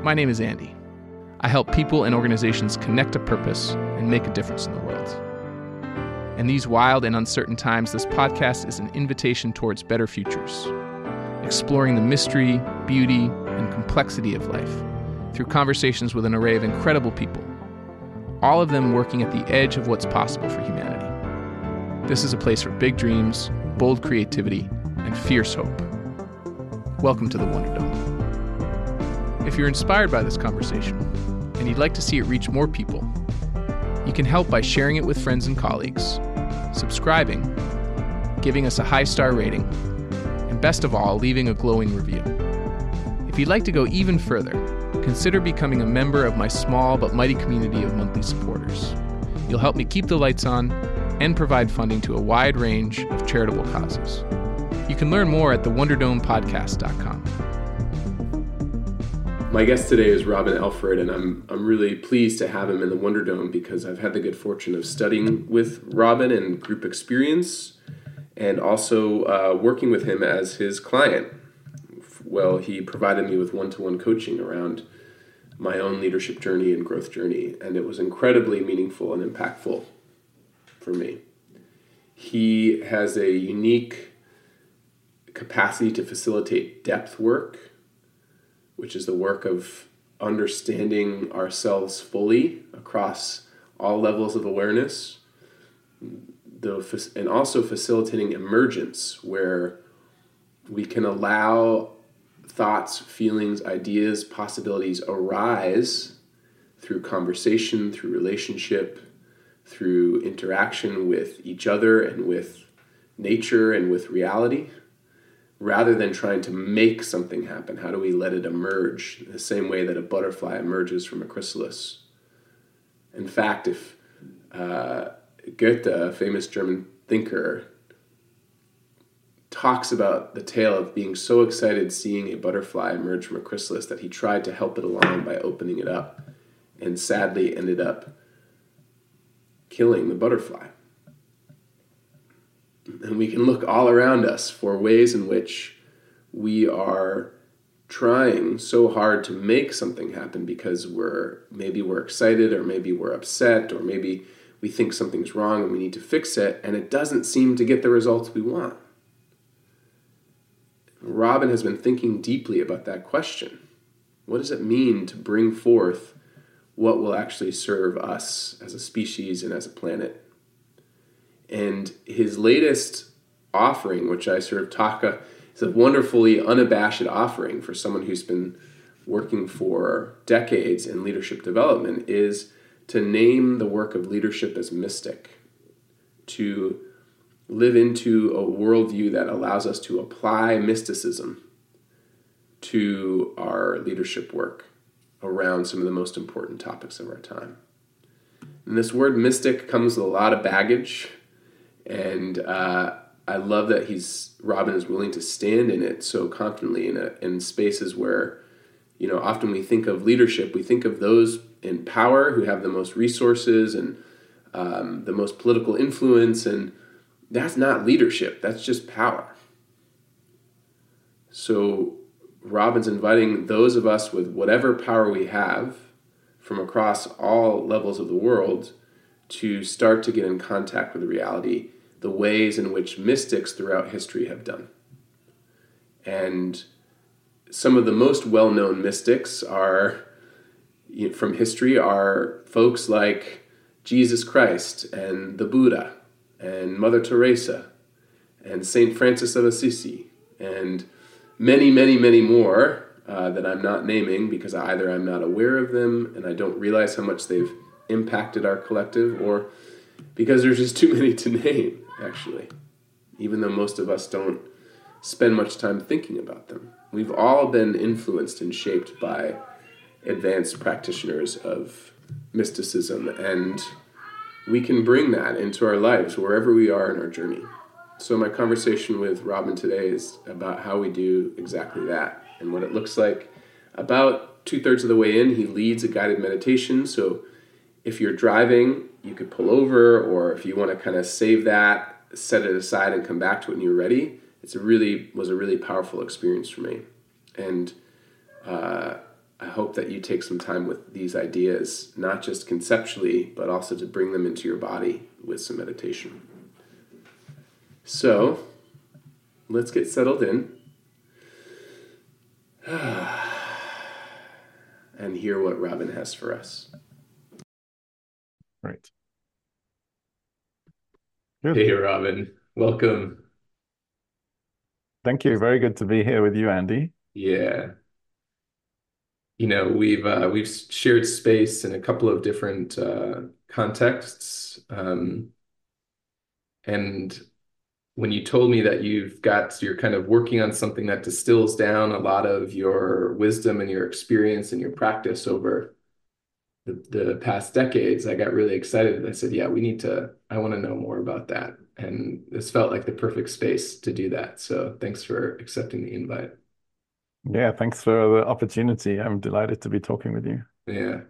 My name is Andy. I help people and organizations connect to purpose and make a difference in the world. In these wild and uncertain times, this podcast is an invitation towards better futures, exploring the mystery, beauty, and complexity of life through conversations with an array of incredible people, all of them working at the edge of what's possible for humanity. This is a place for big dreams, bold creativity, and fierce hope. Welcome to the Wonder Dome. If you're inspired by this conversation and you'd like to see it reach more people, you can help by sharing it with friends and colleagues, subscribing, giving us a 5-star rating, and best of all, leaving a glowing review. If you'd like to go even further, consider becoming a member of my small but mighty community of monthly supporters. You'll help me keep the lights on and provide funding to a wide range of charitable causes. You can learn more at thewonderdomepodcast.com. My guest today is Robin Elford, and I'm really pleased to have him in the Wonder Dome because I've had the good fortune of studying with Robin in group experience and also working with him as his client. Well, he provided me with one-to-one coaching around my own leadership journey and growth journey, and it was incredibly meaningful and impactful for me. He has a unique capacity to facilitate depth work, which is the work of understanding ourselves fully across all levels of awareness, and also facilitating emergence, where we can allow thoughts, feelings, ideas, possibilities arise through conversation, through relationship, through interaction with each other and with nature and with reality, rather than trying to make something happen. How do we let it emerge the same way that a butterfly emerges from a chrysalis? In fact, if Goethe, a famous German thinker, talks about the tale of being so excited seeing a butterfly emerge from a chrysalis that he tried to help it along by opening it up and sadly ended up killing the butterfly. And we can look all around us for ways in which we are trying so hard to make something happen because we're excited, or maybe we're upset, or maybe we think something's wrong and we need to fix it, and it doesn't seem to get the results we want. Robin has been thinking deeply about that question. What does it mean to bring forth what will actually serve us as a species and as a planet? And his latest offering, which I sort of talk, is a wonderfully unabashed offering for someone who's been working for decades in leadership development, is to name the work of leadership as mystic, to live into a worldview that allows us to apply mysticism to our leadership work around some of the most important topics of our time. And this word mystic comes with a lot of baggage. And I love that Robin is willing to stand in it so confidently in spaces where, often we think of leadership, we think of those in power who have the most resources and the most political influence, and that's not leadership, that's just power. So Robin's inviting those of us with whatever power we have from across all levels of the world to start to get in contact with reality, the ways in which mystics throughout history have done. And some of the most well-known mystics from history are folks like Jesus Christ and the Buddha and Mother Teresa and Saint Francis of Assisi and many, many, many more that I'm not naming because either I'm not aware of them and I don't realize how much they've impacted our collective, or because there's just too many to name, actually, even though most of us don't spend much time thinking about them. We've all been influenced and shaped by advanced practitioners of mysticism, and we can bring that into our lives wherever we are in our journey. So my conversation with Robin today is about how we do exactly that and what it looks like. About 2/3 of the way in, he leads a guided meditation. So if you're driving, you could pull over, or if you want to kind of save that, set it aside and come back to it when you're ready. Was a really powerful experience for me. And I hope that you take some time with these ideas, not just conceptually, but also to bring them into your body with some meditation. So, let's get settled in and hear what Robin has for us. Right. Good. Hey, Robin. Welcome. Thank you. Very good to be here with you, Andy. Yeah. We've shared space in a couple of different contexts, and when you told me that you're kind of working on something that distills down a lot of your wisdom and your experience and your practice over the past decades, I got really excited. I said, yeah, I want to know more about that. And this felt like the perfect space to do that. So thanks for accepting the invite. Yeah, thanks for the opportunity. I'm delighted to be talking with you. Yeah.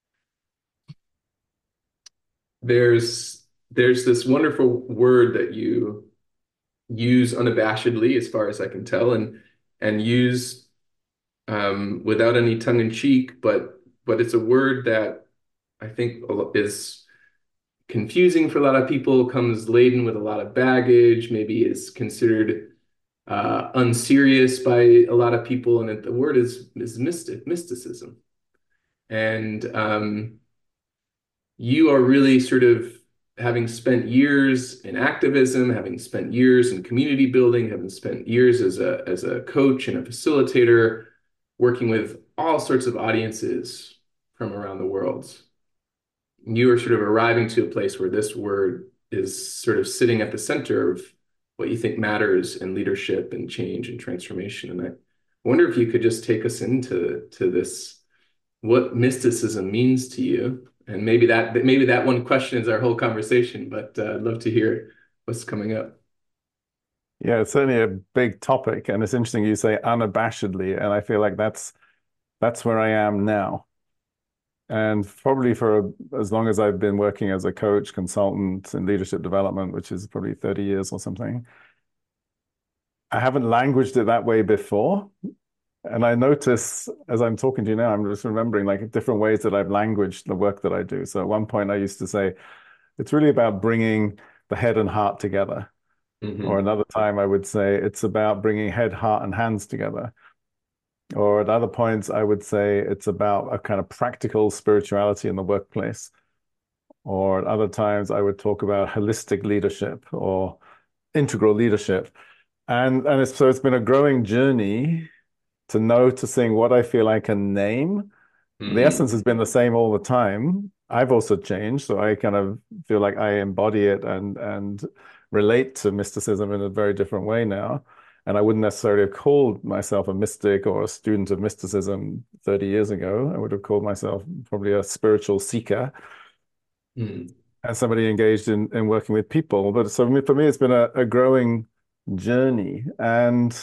There's this wonderful word that you use unabashedly, as far as I can tell, and use without any tongue in cheek, but it's a word that I think is confusing for a lot of people, comes laden with a lot of baggage, maybe is considered unserious by a lot of people, and the word is mysticism. And you are really sort of, having spent years in activism, having spent years in community building, having spent years as a coach and a facilitator, working with all sorts of audiences from around the world. You are sort of arriving to a place where this word is sort of sitting at the center of what you think matters in leadership and change and transformation. And I wonder if you could just take us into this, what mysticism means to you. And maybe that one question is our whole conversation, but I'd love to hear what's coming up. Yeah, it's certainly a big topic, and it's interesting you say unabashedly, and I feel like that's where I am now. And probably for as long as I've been working as a coach, consultant in leadership development, which is probably 30 years or something, I haven't languaged it that way before. And I notice as I'm talking to you now, I'm just remembering like different ways that I've languaged the work that I do. So at one point I used to say, it's really about bringing the head and heart together. Or Mm-hmm. another time I would say, it's about bringing head, heart, and hands together. Or at other points, I would say it's about a kind of practical spirituality in the workplace. Or at other times, I would talk about holistic leadership or integral leadership. So it's been a growing journey to noticing what I feel I can name. The Mm-hmm. essence has been the same all the time. I've also changed, so I kind of feel like I embody it and relate to mysticism in a very different way now. And I wouldn't necessarily have called myself a mystic or a student of mysticism 30 years ago. I would have called myself probably a spiritual seeker Mm-hmm. and somebody engaged in working with people. But so for me, it's been a growing journey. And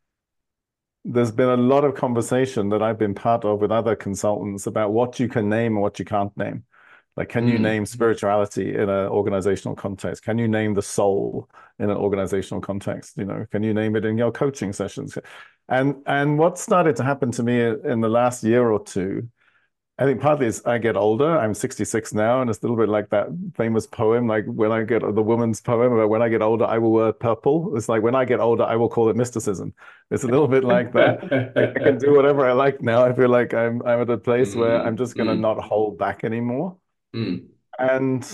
there's been a lot of conversation that I've been part of with other consultants about what you can name and what you can't name. Like, can you name spirituality in an organizational context? Can you name the soul in an organizational context? You know, can you name it in your coaching sessions? And what started to happen to me in the last year or two, I think partly is I get older. I'm 66 now, and it's a little bit like that famous poem, like when I get the woman's poem about when I get older, I will wear purple. It's like when I get older, I will call it mysticism. It's a little bit like that. I can do whatever I like now. I feel like I'm at a place where I'm just going to not hold back anymore. Mm-hmm. And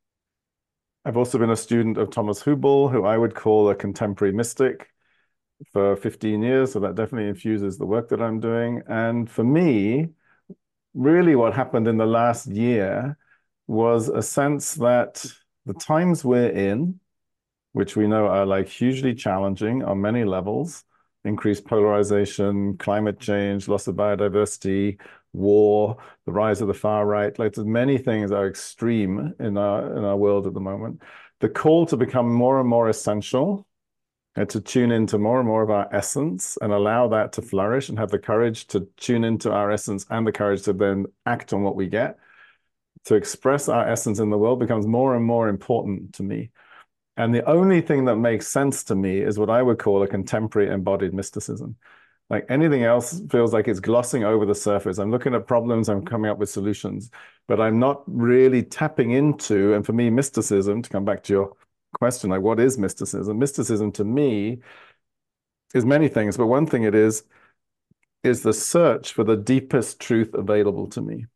I've also been a student of Thomas Hübl, who I would call a contemporary mystic for 15 years. So that definitely infuses the work that I'm doing. And for me, really what happened in the last year was a sense that the times we're in, which we know are like hugely challenging on many levels, increased polarization, climate change, loss of biodiversity, war, the rise of the far right, like many things are extreme in our world at the moment. The call to become more and more essential and to tune into more and more of our essence and allow that to flourish and have the courage to tune into our essence and the courage to then act on what we get, to express our essence in the world becomes more and more important to me. And the only thing that makes sense to me is what I would call a contemporary embodied mysticism. Like anything else feels like it's glossing over the surface. I'm looking at problems, I'm coming up with solutions, but I'm not really tapping into, and for me, mysticism, to come back to your question, like what is mysticism? Mysticism to me is many things, but one thing it is the search for the deepest truth available to me.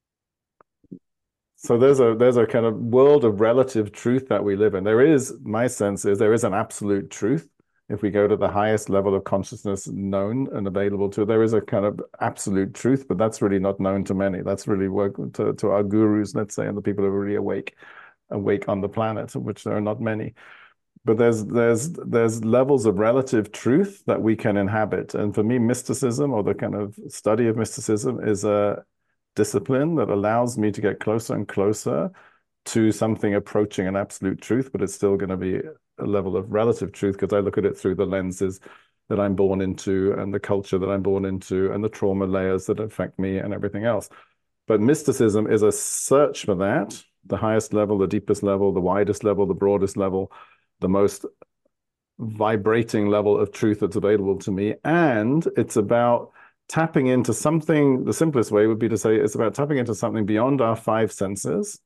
So there's a kind of world of relative truth that we live in. There is, my sense is there is an absolute truth. If we go to the highest level of consciousness known and available to, there is a kind of absolute truth, but that's really not known to many. That's really work to our gurus, let's say, and the people who are really awake on the planet, which there are not many. But there's levels of relative truth that we can inhabit. And for me, mysticism, or the kind of study of mysticism, is a discipline that allows me to get closer and closer to something approaching an absolute truth, but it's still going to be a level of relative truth because I look at it through the lenses that I'm born into and the culture that I'm born into and the trauma layers that affect me and everything else. But mysticism is a search for that, the highest level, the deepest level, the widest level, the broadest level, the most vibrating level of truth that's available to me. And it's about tapping into something. The simplest way would be to say it's about tapping into something beyond our five senses.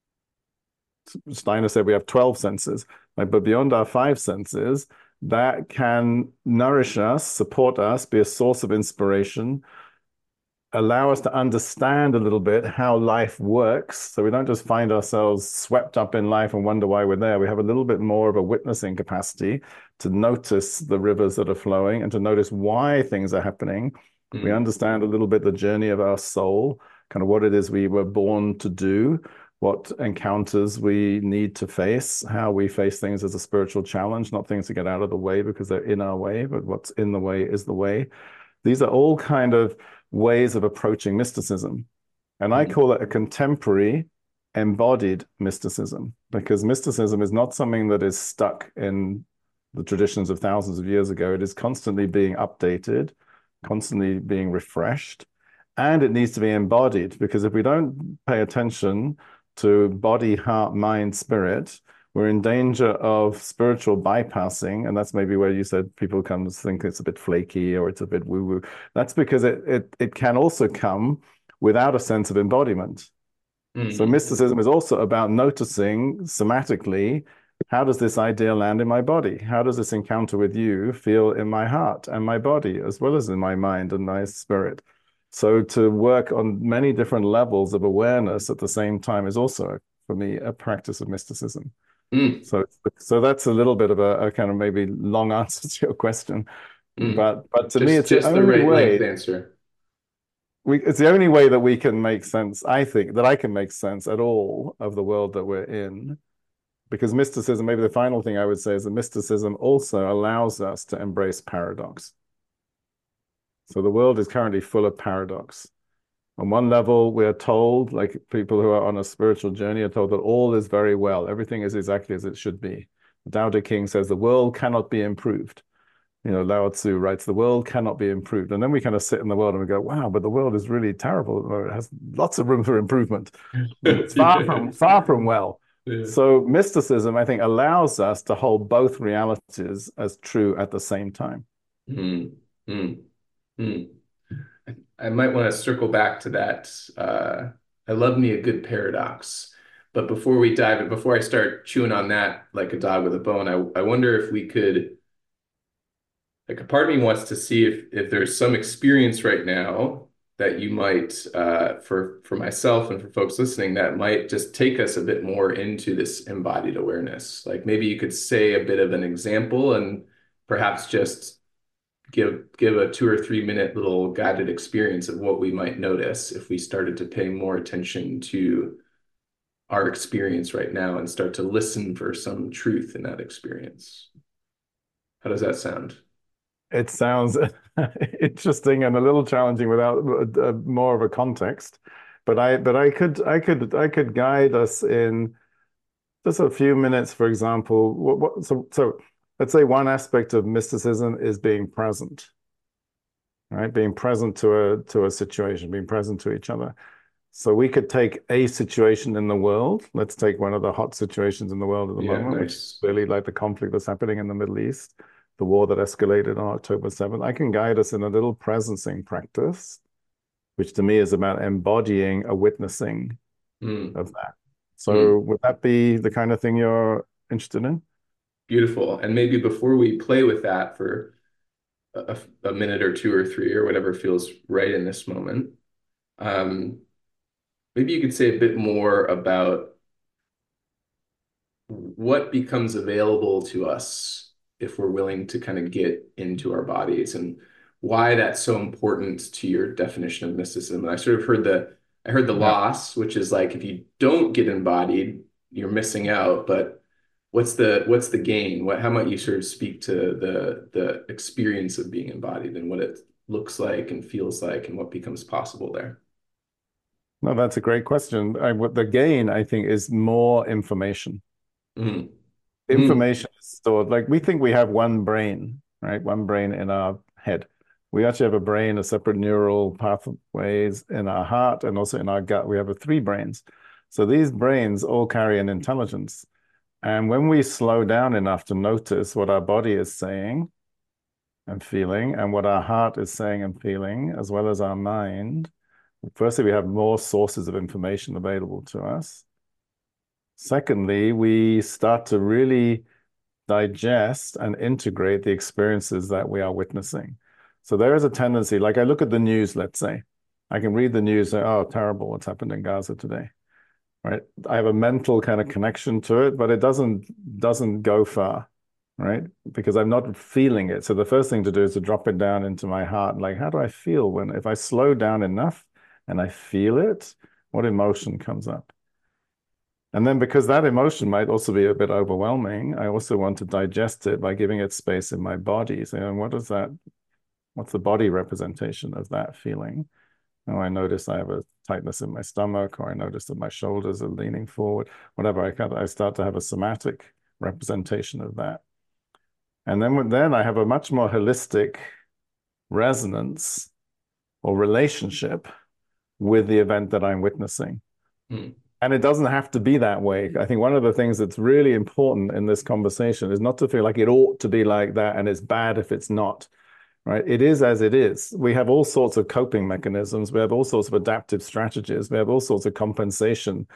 Steiner said we have 12 senses, but beyond our five senses, that can nourish us, support us, be a source of inspiration, allow us to understand a little bit how life works. So we don't just find ourselves swept up in life and wonder why we're there. We have a little bit more of a witnessing capacity to notice the rivers that are flowing and to notice why things are happening. We understand a little bit the journey of our soul, kind of what it is we were born to do, what encounters we need to face, how we face things as a spiritual challenge, not things to get out of the way because they're in our way, but what's in the way is the way. These are all kind of ways of approaching mysticism. And I call it a contemporary embodied mysticism, because mysticism is not something that is stuck in the traditions of thousands of years ago. It is constantly being updated, constantly being refreshed, and it needs to be embodied, because if we don't pay attention to body, heart, mind, spirit, we're in danger of spiritual bypassing. And that's maybe where you said people come to think it's a bit flaky or it's a bit woo-woo. That's because it can also come without a sense of embodiment. So mysticism is also about noticing somatically, how does this idea land in my body? How does this encounter with you feel in my heart and my body, as well as in my mind and my spirit? So to work on many different levels of awareness at the same time is also, for me, a practice of mysticism. So that's a little bit of a kind of maybe long answer to your question, but to me, it's the just the only right way. length answer. It's the only way that we can make sense, I think, that I can make sense at all of the world that we're in. Because mysticism, maybe the final thing I would say is that mysticism also allows us to embrace paradox. So the world is currently full of paradox. On one level, we are told, like people who are on a spiritual journey are told that all is very well. Everything is exactly as it should be. Tao Te Ching says the world cannot be improved. You know, Lao Tzu writes, the world cannot be improved. And then we kind of sit in the world and we go, wow, but the world is really terrible. It has lots of room for improvement. It's far from well. Yeah. So mysticism, I think, allows us to hold both realities as true at the same time. Mm, mm, mm. I might want to circle back to that. I love me a good paradox. But before I start chewing on that like a dog with a bone, I wonder if we could, like a part of me wants to see if there's some experience right now that you might, for myself and for folks listening, that might just take us a bit more into this embodied awareness. Like maybe you could say a bit of an example and perhaps just give a 2 or 3 minute little guided experience of what we might notice if we started to pay more attention to our experience right now and start to listen for some truth in that experience. How does that sound? It sounds interesting and a little challenging without more of a context. But I could guide us in just a few minutes, for example. So let's say one aspect of mysticism is being present, right? Being present to a situation, being present to each other. So we could take a situation in the world. Let's take one of the hot situations in the world at the Yeah, moment, which is nice. really like the conflict that's happening in the Middle East. the war that escalated on October 7th. I can guide us in a little presencing practice, which to me is about embodying a witnessing Mm, of that. mm. So would that be the kind of thing you're interested in? Beautiful. And maybe before we play with that for a minute or two or three or whatever feels right in this moment, um, maybe you could say a bit more about what becomes available to us if we're willing to kind of get into our bodies and why that's so important to your definition of mysticism. And I sort of heard the Yeah. loss, which is like if you don't get embodied, you're missing out. But what's the gain? How might you sort of speak to the experience of being embodied and what it looks like and feels like and what becomes possible there? No, that's a great question. What the gain, I think, is more information. Mm. Mm. Information is stored. Like we think we have one brain, right? One brain in our head. We actually have a brain, a separate neural pathways in our heart and also in our gut. We have three brains. So these brains all carry an intelligence. And when we slow down enough to notice what our body is saying and feeling, and what our heart is saying and feeling, as well as our mind, firstly, we have more sources of information available to us. Secondly, we start to really digest and integrate the experiences that we are witnessing. So there is a tendency, like I look at the news, let's say, I can read the news, say, oh, terrible, what's happened in Gaza today, right? I have a mental kind of connection to it, but it doesn't go far, right? Because I'm not feeling it. So the first thing to do is to drop it down into my heart. Like, how do I feel when, if I slow down enough and I feel it, what emotion comes up? And then because that emotion might also be a bit overwhelming, I also want to digest it by giving it space in my body. So what's the body representation of that feeling? Oh, I notice I have a tightness in my stomach, or I notice that my shoulders are leaning forward, whatever. I start to have a somatic representation of that. And then I have a much more holistic resonance or relationship with the event that I'm witnessing. Mm. And it doesn't have to be that way. I think one of the things that's really important in this conversation is not to feel like it ought to be like that and it's bad if it's not, right? It is as it is. We have all sorts of coping mechanisms. We have all sorts of adaptive strategies. We have all sorts of compensation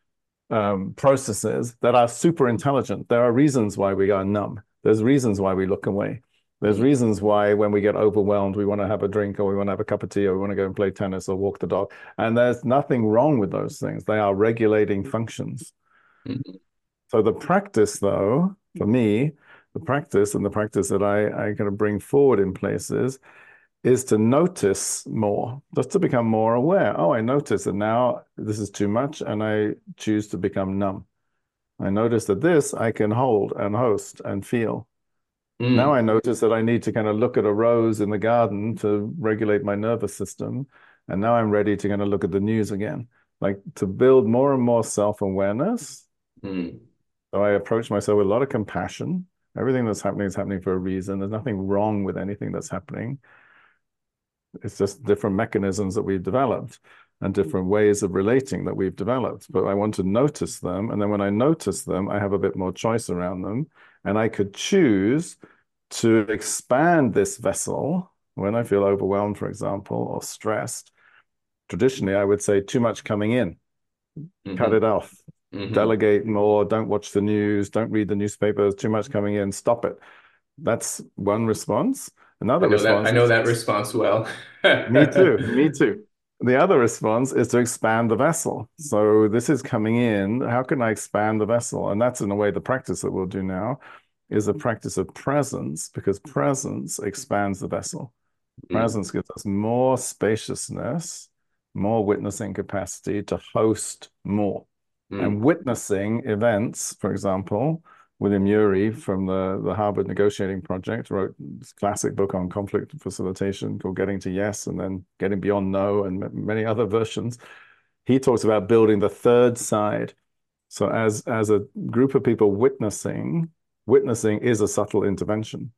processes that are super intelligent. There are reasons why we are numb. There's reasons why we look away. There's Mm. reasons why when we get overwhelmed, we want to have a drink or we want to have a cup of tea or we want to go and play tennis or walk the dog. And there's nothing wrong with those things. They are regulating functions. Mm. So the practice, though, for me, the practice and the practice that I kind of bring forward in places is to notice more, just to become more aware. Oh, I notice that now this is too much, and I choose to become numb. I notice that this I can hold and host and feel. Now Mm. I notice that I need to kind of look at a rose in the garden to regulate my nervous system. And now I'm ready to kind of look at the news again, like to build more and more self-awareness. Mm. So I approach myself with a lot of compassion. Everything that's happening is happening for a reason. There's nothing wrong with anything that's happening. It's just different mechanisms that we've developed and different ways of relating that we've developed. But I want to notice them. And then when I notice them, I have a bit more choice around them. And I could choose to expand this vessel when I feel overwhelmed, for example, or stressed. Traditionally, I would say too much coming in, cut it Mhm. off, Mhm. delegate more, don't watch the news, don't read the newspapers, too much coming in, stop it. That's one response. I Another know that I response know is that response well. me too. Me too. The other response is to expand the vessel. So this is coming in. How can I expand the vessel? And that's in a way the practice that we'll do now is a practice of presence because presence expands the vessel. Mm. Presence gives us more spaciousness, more witnessing capacity to host more. Mm. And witnessing events, for example, William Ury from the Harvard Negotiating Project wrote this classic book on conflict facilitation called Getting to Yes and then Getting Beyond No and many other versions. He talks about building the third side. So as a group of people witnessing is a subtle intervention.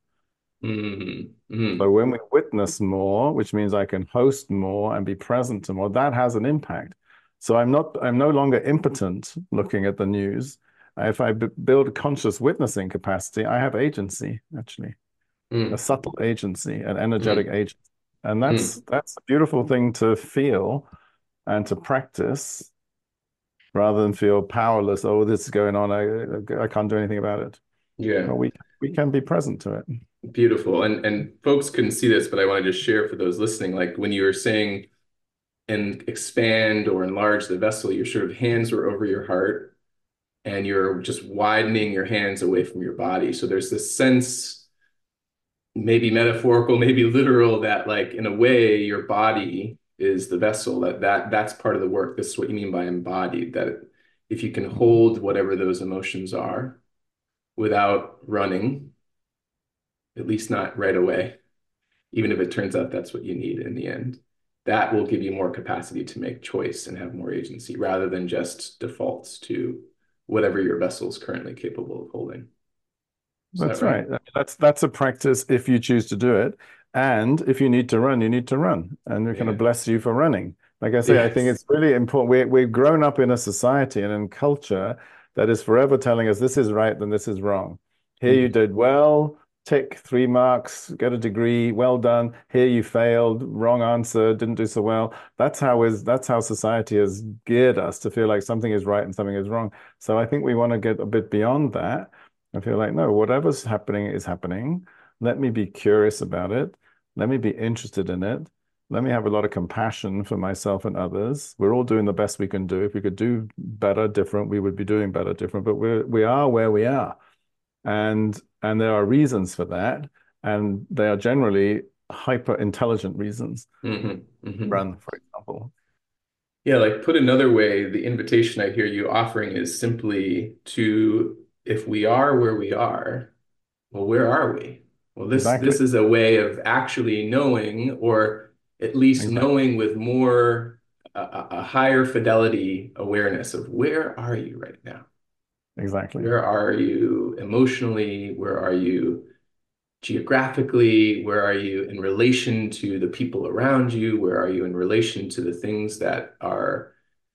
Mm. Mm. So when we witness more, which means I can host more and be present to more, that has an impact. So I'm no longer impotent looking at the news. If I build conscious witnessing capacity, I have agency, actually. a Mm, subtle agency, an energetic mm, agency. And mm. that's a beautiful thing to feel and to practice rather than feel powerless. Oh, this is going on. I can't do anything about it. Yeah, Well, we can be present to it. beautiful. And folks couldn't see this, but I want to just share for those listening, like when you were saying and expand or enlarge the vessel, your sort of hands were over your heart and you're just widening your hands away from your body. So there's this sense, maybe metaphorical, maybe literal, that like in a way your body is the vessel, that's part of the work. This is what you mean by embodied, that if you can hold whatever those emotions are without running, at least not right away, even if it turns out that's what you need in the end, that will give you more capacity to make choice and have more agency rather than just defaults to whatever your vessel is currently capable of holding. Is that That's right? right. That's a practice if you choose to do it. And if you need to run, you need to run. And we're going to Yeah. bless you for running. Like I say, I think Yes. it's really important. We've grown up in a society and in culture that is forever telling us this is right, then this is wrong. Here you Mhm. did well, tick 3 marks, get a degree, well done. Here you failed, wrong answer, didn't do so well. That's how society has geared us to feel like something is right and something is wrong. So I think we want to get a bit beyond that. I feel like, no, whatever's happening is happening. Let me be curious about it. Let me be interested in it. Let me have a lot of compassion for myself and others. We're all doing the best we can do. If we could do better, different, we would be doing better, different. But we are where we are, and there are reasons for that, and they are generally hyper intelligent reasons. Hmm. Hmm. Run, for example. Yeah, like put another way, the invitation I hear you offering is simply to, if we are where we are, well, where are we? Well, this Exactly. is a way of actually knowing, or at least Exactly. knowing with more a higher fidelity awareness of where are you right now? Exactly. Where are you emotionally? Where are you geographically? Where are you in relation to the people around you? Where are you in relation to the things that are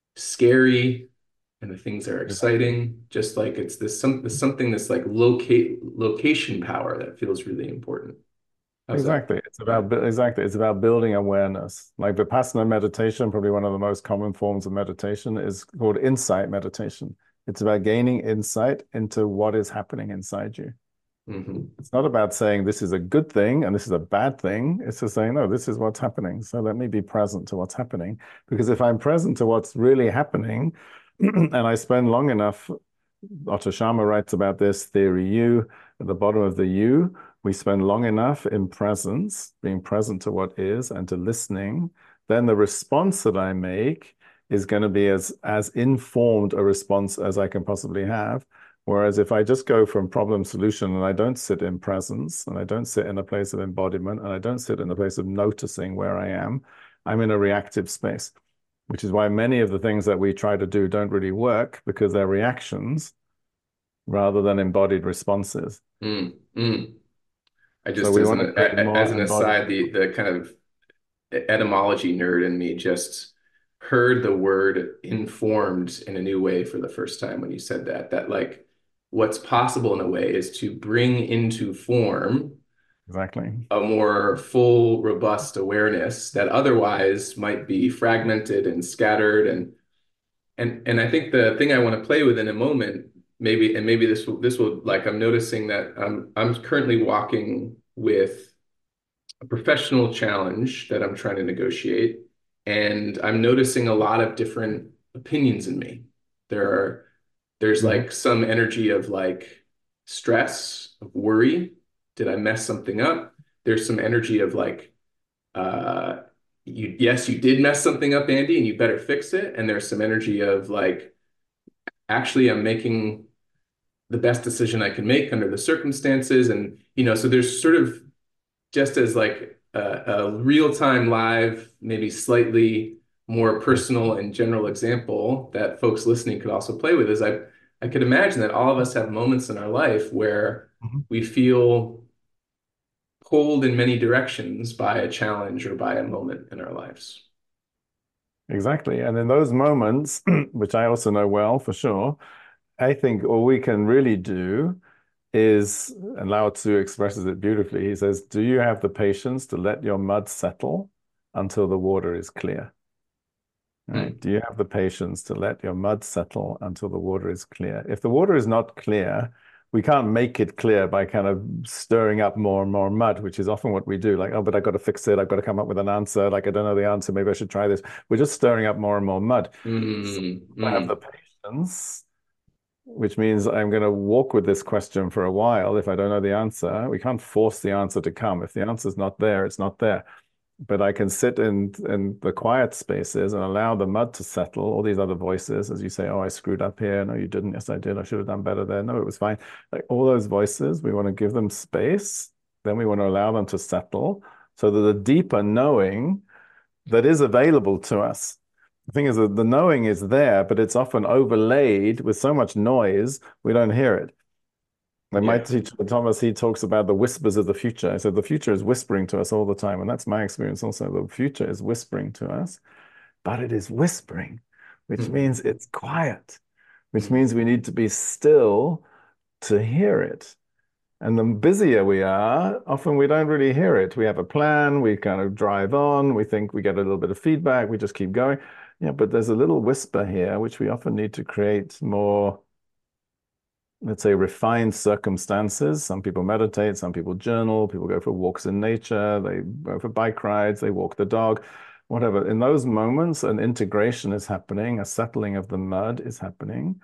scary and the things that are Exactly. exciting? Just like it's something that's like location power that feels really important. How's that? Exactly. Yeah. It's about building awareness. Like Vipassana meditation, probably one of the most common forms of meditation, is called insight meditation. It's about gaining insight into what is happening inside you. Hmm. It's not about saying this is a good thing and this is a bad thing. It's just saying, no, this is what's happening. So let me be present to what's happening. Because if I'm present to what's really happening, and I spend long enough, Otto Schama writes about this theory U, at the bottom of the U, we spend long enough in presence, being present to what is and to listening, then the response that I make is going to be as informed a response as I can possibly have. Whereas if I just go from problem solution and I don't sit in presence and I don't sit in a place of embodiment and I don't sit in a place of noticing where I am, I'm in a reactive space, which is why many of the things that we try to do don't really work because they're reactions rather than embodied responses. Mm, mm. I So just, we want to create as more an embodied. aside, the kind of etymology nerd in me just heard the word informed in a new way for the first time when you said that. That like what's possible in a way is to bring into form Exactly. a more full, robust awareness that otherwise might be fragmented and scattered. And I think the thing I want to play with in a moment, maybe this will like I'm noticing that I'm currently walking with a professional challenge that I'm trying to negotiate, and I'm noticing a lot of different opinions in me. There are there's Mhm. like some energy of like stress, of worry. Did I mess something up? There's some energy of like, uh, you did mess something up, Andy, and you better fix it. And there's some energy of like, actually, I'm making the best decision I can make under the circumstances. And, so there's sort of just as like a real-time live, maybe slightly more personal and general example that folks listening could also play with is I could imagine that all of us have moments in our life where Mhm. we feel pulled in many directions by a challenge or by a moment in our lives. Exactly. And in those moments, which I also know well for sure, I think all we can really do is, and Lao Tzu expresses it beautifully. He says, do you have the patience to let your mud settle until the water is clear? Right? Mm. Do you have the patience to let your mud settle until the water is clear? If the water is not clear, we can't make it clear by kind of stirring up more and more mud, which is often what we do. Like, oh, but I've got to fix it. I've got to come up with an answer. Like, I don't know the answer. Maybe I should try this. We're just stirring up more and more mud. So Mm. I have the Mm. patience, which means I'm going to walk with this question for a while. If I don't know the answer, we can't force the answer to come. If the answer's not there, it's not there. But I can sit in the quiet spaces and allow the mud to settle, all these other voices, as you say, oh, I screwed up here. No, you didn't. Yes, I did. I should have done better there. No, it was fine. Like all those voices, we want to give them space. Then we want to allow them to settle so that the deeper knowing that is available to us. The thing is that the knowing is there, but it's often overlaid with so much noise, we don't hear it. Like my Yeah. teacher, Thomas, he talks about the whispers of the future. I said the future is whispering to us all the time. And that's my experience also. The future is whispering to us, but it is whispering, which Mm. means it's quiet, which Mm. means we need to be still to hear it. And the busier we are, often we don't really hear it. We have a plan, we kind of drive on, we think we get a little bit of feedback, we just keep going. Yeah, but there's a little whisper here, which we often need to create more, let's say, refined circumstances. Some people meditate, some people journal, people go for walks in nature, they go for bike rides, they walk the dog, whatever. In those moments, an integration is happening, a settling of the mud is happening.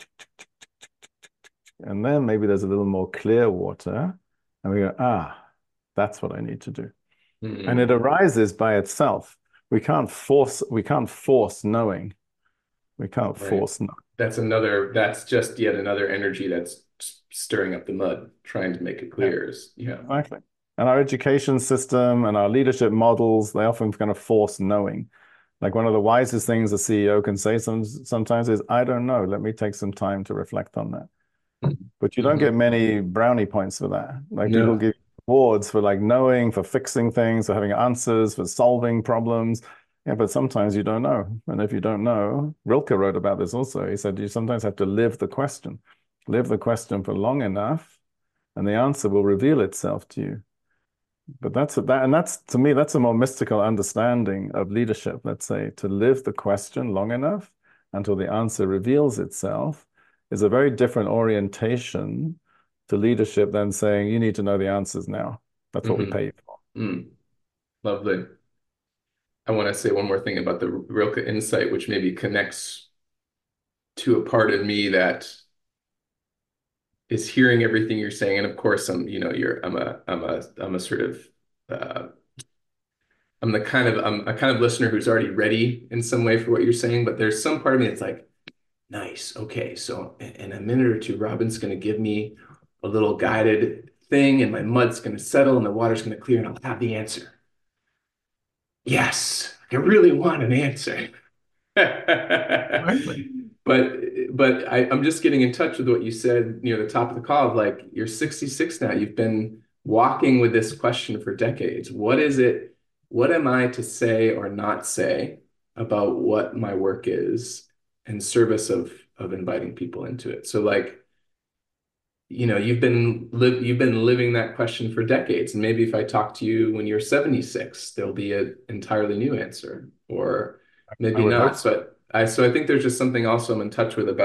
And then maybe there's a little more clear water, and we go, ah, that's what I need to do. And it Mm. arises by itself. We can't force knowing. We can't Right. force knowing. That's just yet another energy that's stirring up the mud, trying to make it Yeah. clear. Yeah. Exactly. And our education system and our leadership models, they often kind of force knowing. Like one of the wisest things a CEO can say sometimes is, I don't know. Let me take some time to reflect on that. But you don't Mm-hmm. get many brownie points for that. Like people No. give awards for like knowing, for fixing things, for having answers, for solving problems. Yeah, but sometimes you don't know. And if you don't know, Rilke wrote about this also. He said you sometimes have to live the question for long enough, and the answer will reveal itself to you. But that's to me, that's a more mystical understanding of leadership, let's say, to live the question long enough until the answer reveals itself is a very different orientation to leadership than saying you need to know the answers now. That's what we Mm-hmm. pay you for. Mm. Lovely. I want to say one more thing about the Rilke insight, which maybe connects to a part of me that is hearing everything you're saying. And of course, I'm a sort of, uh, I'm a kind of listener who's already ready in some way for what you're saying. But there's some part of me that's like, nice. Okay. So in a minute or two, Robin's going to give me a little guided thing and my mud's going to settle and the water's going to clear and I'll have the answer. Yes, I really want an answer. Exactly. But I'm just getting in touch with what you said near the top of the call of like you're 66 now. You've been walking with this question for decades. What is it? What am I to say or not say about what my work is in service of inviting people into it? So like, you've been living that question for decades. And maybe if I talk to you when you're 76, there'll be an entirely new answer, or I maybe would hope not. so. So I think there's just something also I'm in touch with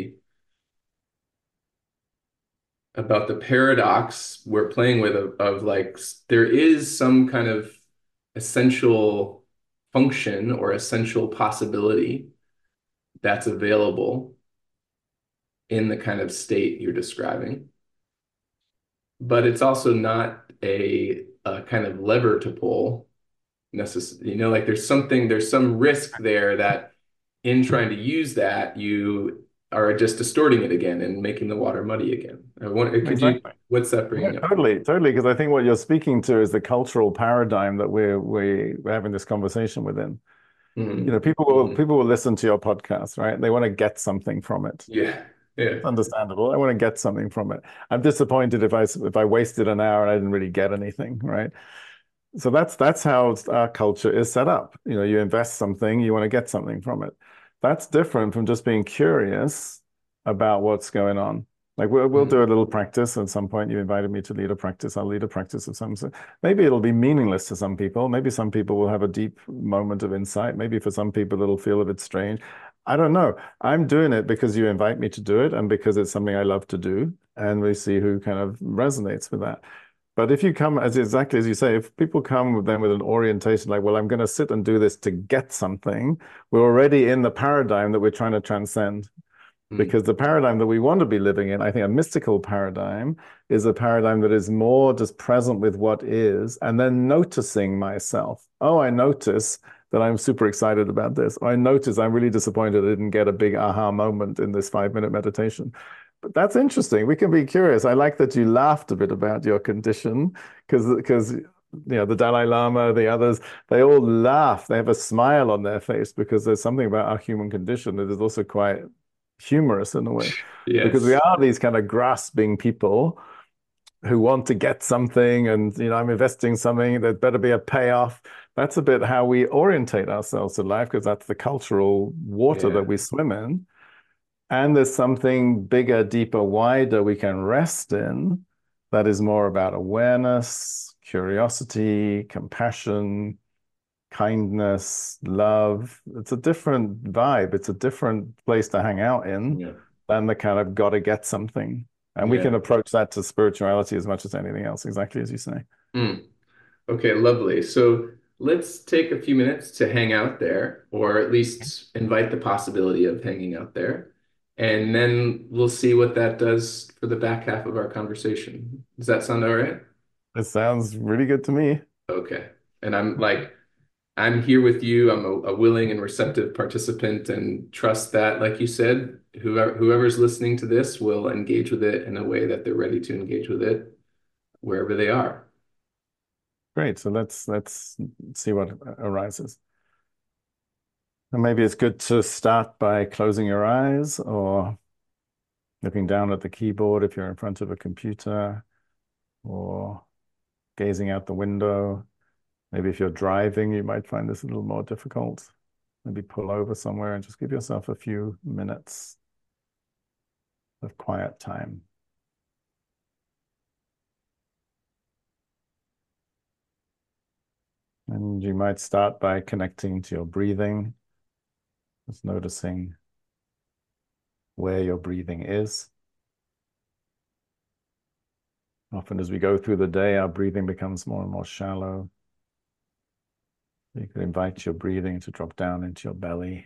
about the paradox we're playing with of like there is some kind of essential function or essential possibility that's available in the kind of state you're describing, but it's also not a kind of lever to pull necessarily. Like there's some risk there that in trying to use that, you are just distorting it again and making the water muddy again. Exactly. What's that Yeah, bringing up for you? totally, totally. Because I think what you're speaking to is the cultural paradigm that we're having this conversation within. Mm-hmm. People will listen to your podcast, right? They want to get something from it. Yeah. Yeah. It's understandable. I want to get something from it. I'm disappointed if I wasted an hour and I didn't really get anything, right? So that's how our culture is set up. You invest something, you want to get something from it. That's different from just being curious about what's going on. Like we'll Mm. do a little practice at some point. You invited me to lead a practice. I'll lead a practice of some sort. Maybe it'll be meaningless to some people. Maybe some people will have a deep moment of insight. Maybe for some people it'll feel a bit strange. I don't know. I'm doing it because you invite me to do it and because it's something I love to do. And we see who kind of resonates with that. But if you come as exactly as you say, if people come then with an orientation like, well, I'm going to sit and do this to get something, we're already in the paradigm that we're trying to transcend. Mm. Because the paradigm that we want to be living in, I think a mystical paradigm, is a paradigm that is more just present with what is and then noticing myself. Oh, I notice that I'm super excited about this. Or I notice I'm really disappointed I didn't get a big aha moment in this 5 minute meditation. But that's interesting. We can be curious. I like that you laughed a bit about your condition because the Dalai Lama, the others, they all laugh. They have a smile on their face because there's something about our human condition that is also quite humorous in a way, because we Yes. are these kind of grasping people who want to get something and, I'm investing something, there better be a payoff. That's a bit how we orientate ourselves to life because that's the cultural water that Yeah. we swim in. And there's something bigger, deeper, wider we can rest in that is more about awareness, curiosity, compassion, kindness, love. It's a different vibe. It's a different place to hang out in Yeah. than the kind of gotta get something. And we can Yeah. approach that to spirituality as much as anything else, exactly as you say. Mm. Okay, lovely. So let's take a few minutes to hang out there, or at least invite the possibility of hanging out there. And then we'll see what that does for the back half of our conversation. Does that sound all right? It sounds really good to me. Okay. And I'm here with you. I'm a willing and receptive participant and trust that, like you said, whoever's listening to this will engage with it in a way that they're ready to engage with it wherever they are. Great. So let's see what arises. And maybe it's good to start by closing your eyes or looking down at the keyboard if you're in front of a computer or gazing out the window. Maybe if you're driving, you might find this a little more difficult. Maybe pull over somewhere and just give yourself a few minutes of quiet time. And you might start by connecting to your breathing, just noticing where your breathing is. Often as we go through the day, our breathing becomes more and more shallow. You could invite your breathing to drop down into your belly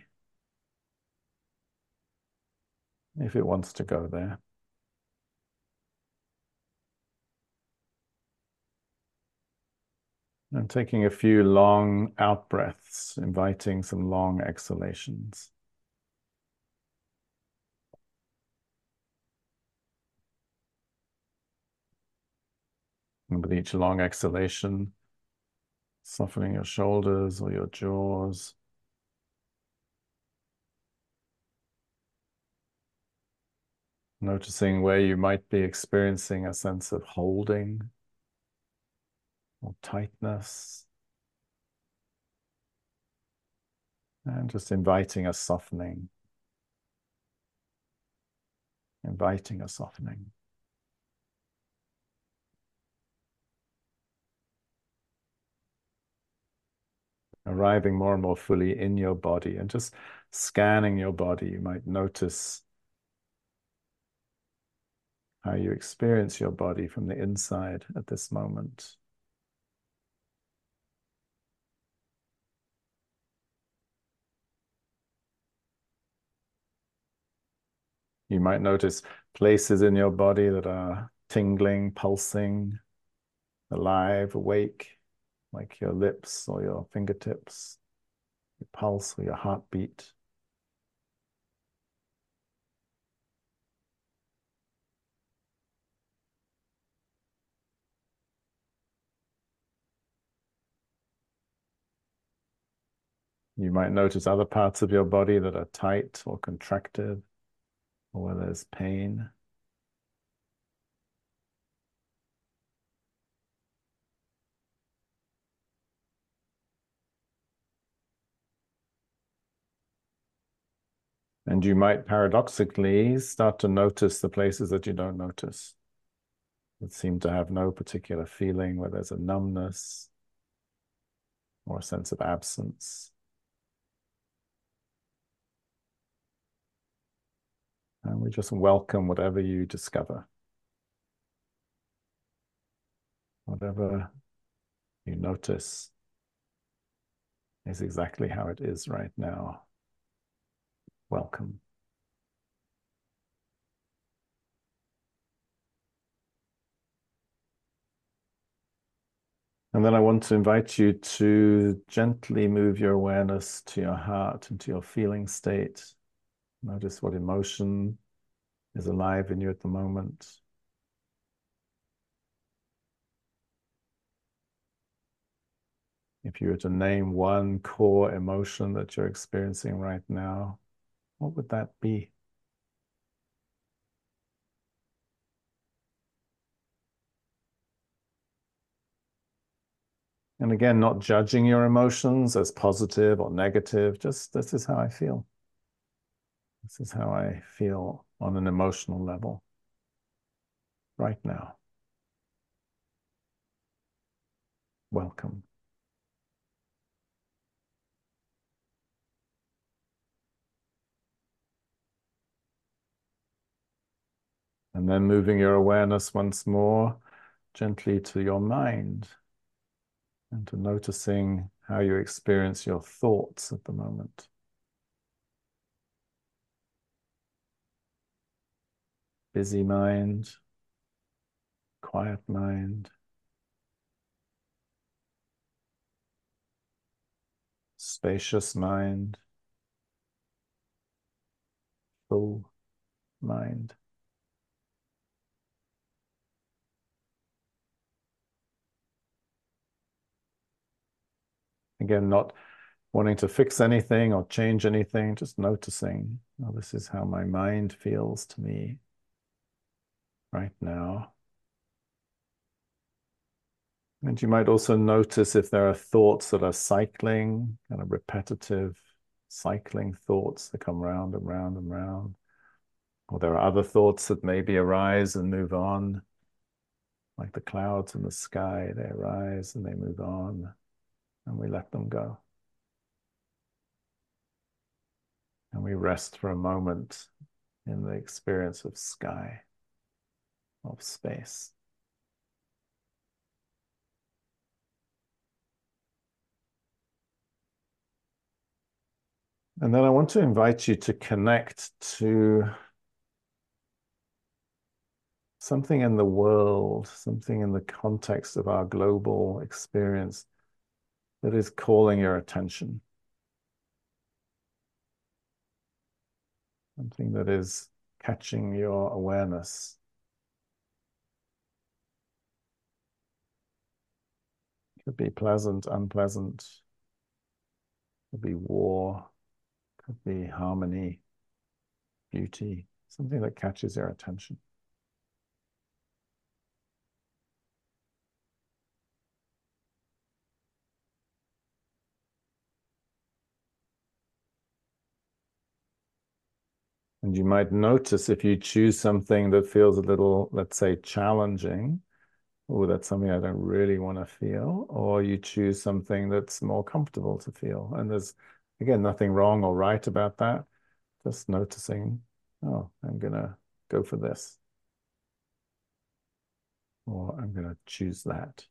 if it wants to go there. And taking a few long out breaths, inviting some long exhalations. And with each long exhalation, softening your shoulders or your jaws. Noticing where you might be experiencing a sense of holding or tightness. And just inviting a softening. Inviting a softening. Arriving more and more fully in your body and just scanning your body. You might notice how you experience your body from the inside at this moment. You might notice places in your body that are tingling, pulsing, alive, awake, like your lips or your fingertips, your pulse or your heartbeat. You might notice other parts of your body that are tight or contracted, or where there's pain. And you might paradoxically start to notice the places that you don't notice, that seem to have no particular feeling, where there's a numbness or a sense of absence. And we just welcome whatever you discover, whatever you notice is exactly how it is right now. Welcome. And then I want to invite you to gently move your awareness to your heart and to your feeling state. Notice what emotion is alive in you at the moment. If you were to name one core emotion that you're experiencing right now, what would that be? And again, not judging your emotions as positive or negative, just this is how I feel. This is how I feel on an emotional level right now. Welcome. And then moving your awareness once more gently to your mind and to noticing how you experience your thoughts at the moment. Busy mind, quiet mind, spacious mind, full mind. Again, not wanting to fix anything or change anything, just noticing, oh, this is how my mind feels to me right now. And you might also notice if there are thoughts that are cycling, kind of repetitive, cycling thoughts that come round and round and round. Or there are other thoughts that maybe arise and move on, like the clouds in the sky. They arise and they move on, and we let them go. And we rest for a moment in the experience of sky, of space. And then I want to invite you to connect to something in the world, something in the context of our global experience that is calling your attention. Something that is catching your awareness. Could be pleasant, unpleasant. Could be war. Could be harmony, beauty. Something that catches your attention. And you might notice if you choose something that feels a little, let's say, challenging, oh, that's something I don't really want to feel, or you choose something that's more comfortable to feel. And there's, again, nothing wrong or right about that. Just noticing, oh, I'm going to go for this, or I'm going to choose that.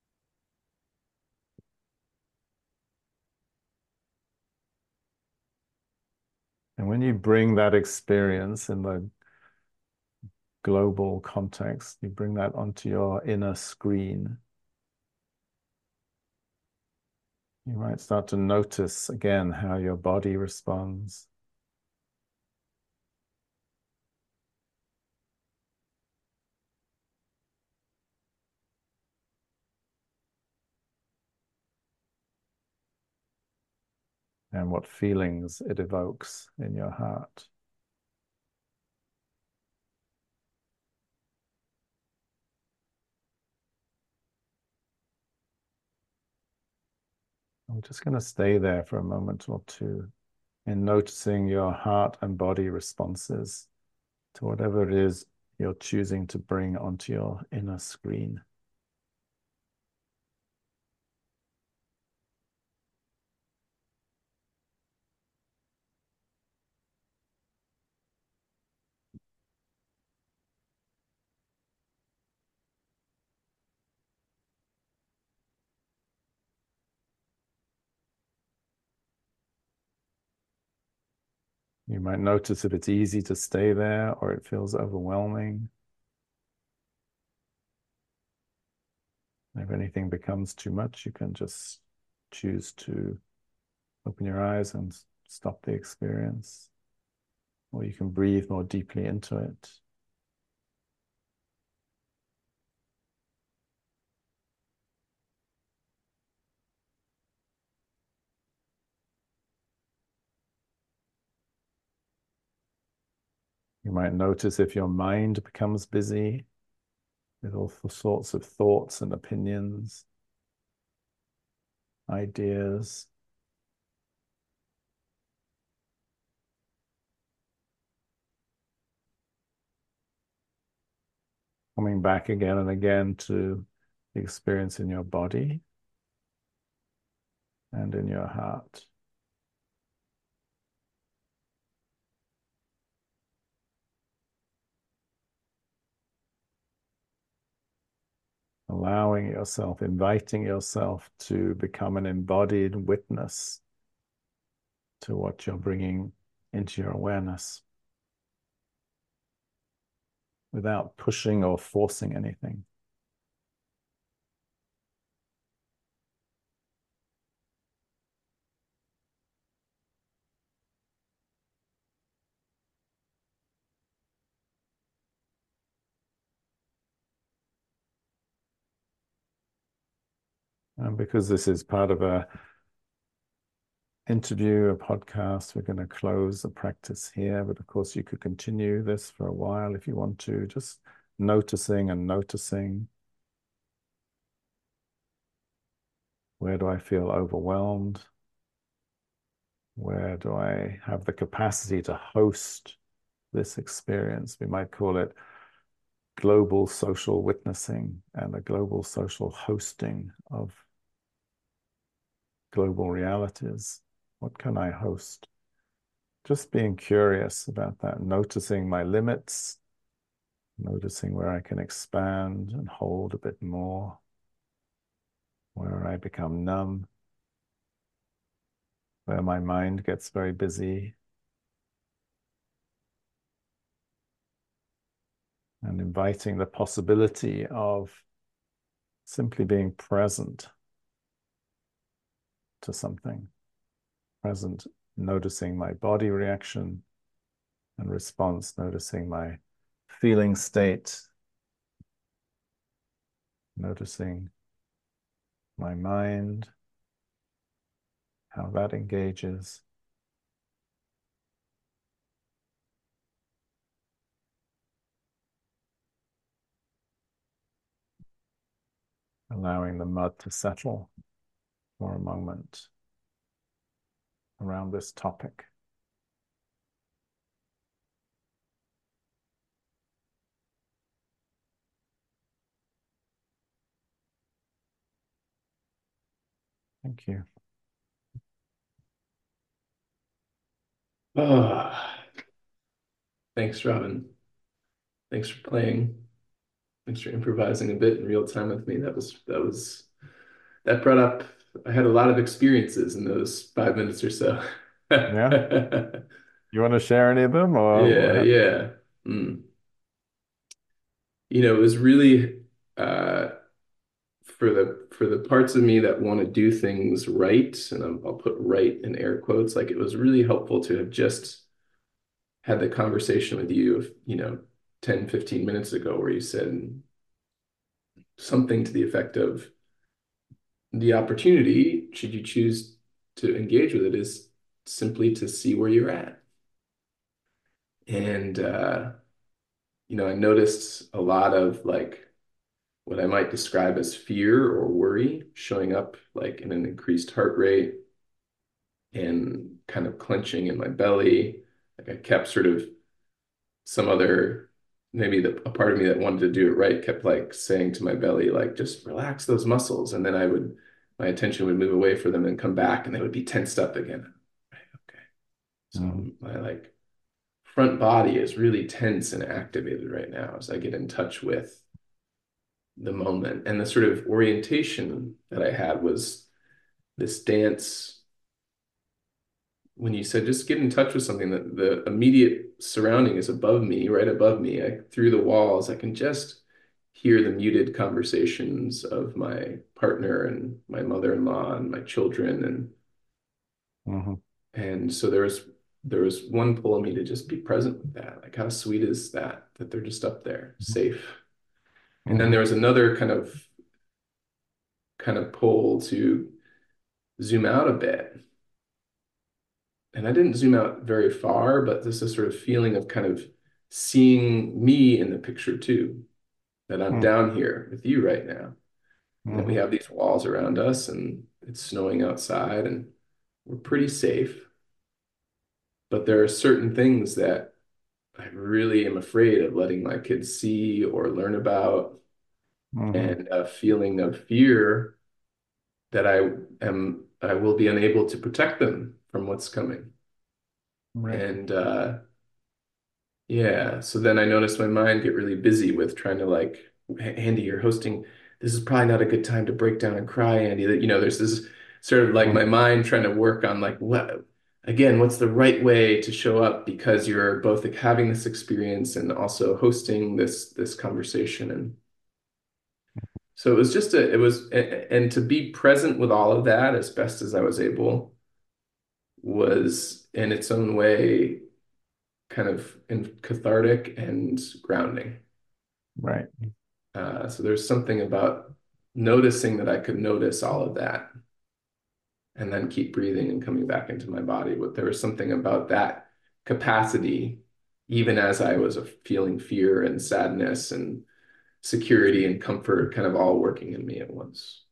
And when you bring that experience in the global context, you bring that onto your inner screen, you might start to notice again how your body responds. And what feelings it evokes in your heart. I'm just going to stay there for a moment or two. in noticing your heart and body responses to whatever it is you're choosing to bring onto your inner screen. You might notice if it's easy to stay there or it feels overwhelming. If anything becomes too much, you can just choose to open your eyes and stop the experience, or you can breathe more deeply into it. You might notice if your mind becomes busy with all sorts of thoughts and opinions, ideas. Coming back again and again to the experience in your body and in your heart. Allowing yourself, inviting yourself to become an embodied witness to what you're bringing into your awareness without pushing or forcing anything. And because this is part of a interview, a podcast, we're going to close the practice here. But of course, you could continue this for a while if you want to, just noticing and noticing. Where do I feel overwhelmed? Where do I have the capacity to host this experience? We might call it global social witnessing and a global social hosting of global realities. What can I host? Just being curious about that, noticing my limits, noticing where I can expand and hold a bit more, where I become numb, where my mind gets very busy, and inviting the possibility of simply being present to something, present, noticing my body reaction and response, noticing my feeling state, noticing my mind, how that engages. Allowing the mud to settle for a moment around this topic. Thank you. Oh, thanks, Robin. Thanks for playing. Thanks for improvising a bit in real time with me. That brought up, I had a lot of experiences in those 5 minutes or so. Yeah. You want to share any of them Yeah, or? yeah. Mm. It was really uh for the parts of me that want to do things right, and I'll put right in air quotes, like it was really helpful to have just had the conversation with you, 10, 15 minutes ago, where you said something to the effect of the opportunity, should you choose to engage with it, is simply to see where you're at. And I noticed a lot of like what I might describe as fear or worry showing up like in an increased heart rate, and kind of clenching in my belly. Like I kept sort of some other, maybe a part of me that wanted to do it right kept like saying to my belly, like, just relax those muscles. And then my attention would move away from them and come back and they would be tensed up again. Right, okay. So Mhm. my like front body is really tense and activated right now as I get in touch with the moment. And the sort of orientation that I had was this dance. When you said just get in touch with something, that the immediate surrounding is above me, right above me, through the walls, I can just hear the muted conversations of my partner and my mother-in-law and my children. Mhm. And so there was one pull of me to just be present with that. Like how sweet is that, that they're just up there, safe. And then there Mhm. was another kind of pull to zoom out a bit. And I didn't zoom out very far, but this is sort of feeling of kind of seeing me in the picture too, that I'm Mhm. down here with you right now, and that we Mhm. have these walls around us and it's snowing outside and we're pretty safe. But there are certain things that I really am afraid of letting my kids see or learn about, Mhm. and a feeling of fear that I will be unable to protect them from what's coming. Right. And yeah, so then I noticed my mind get really busy with trying to like, Andy, you're hosting. This is probably not a good time to break down and cry, Andy. That, there's this sort of like my Mhm. mind trying to work on like again, what's the right way to show up because you're both like having this experience and also hosting this conversation. And so it was just and to be present with all of that as best as I was able was in its own way kind of cathartic and grounding. Right. So there's something about noticing that I could notice all of that and then keep breathing and coming back into my body. But there was something about that capacity, even as I was feeling fear and sadness and security and comfort, kind of all working in me at once.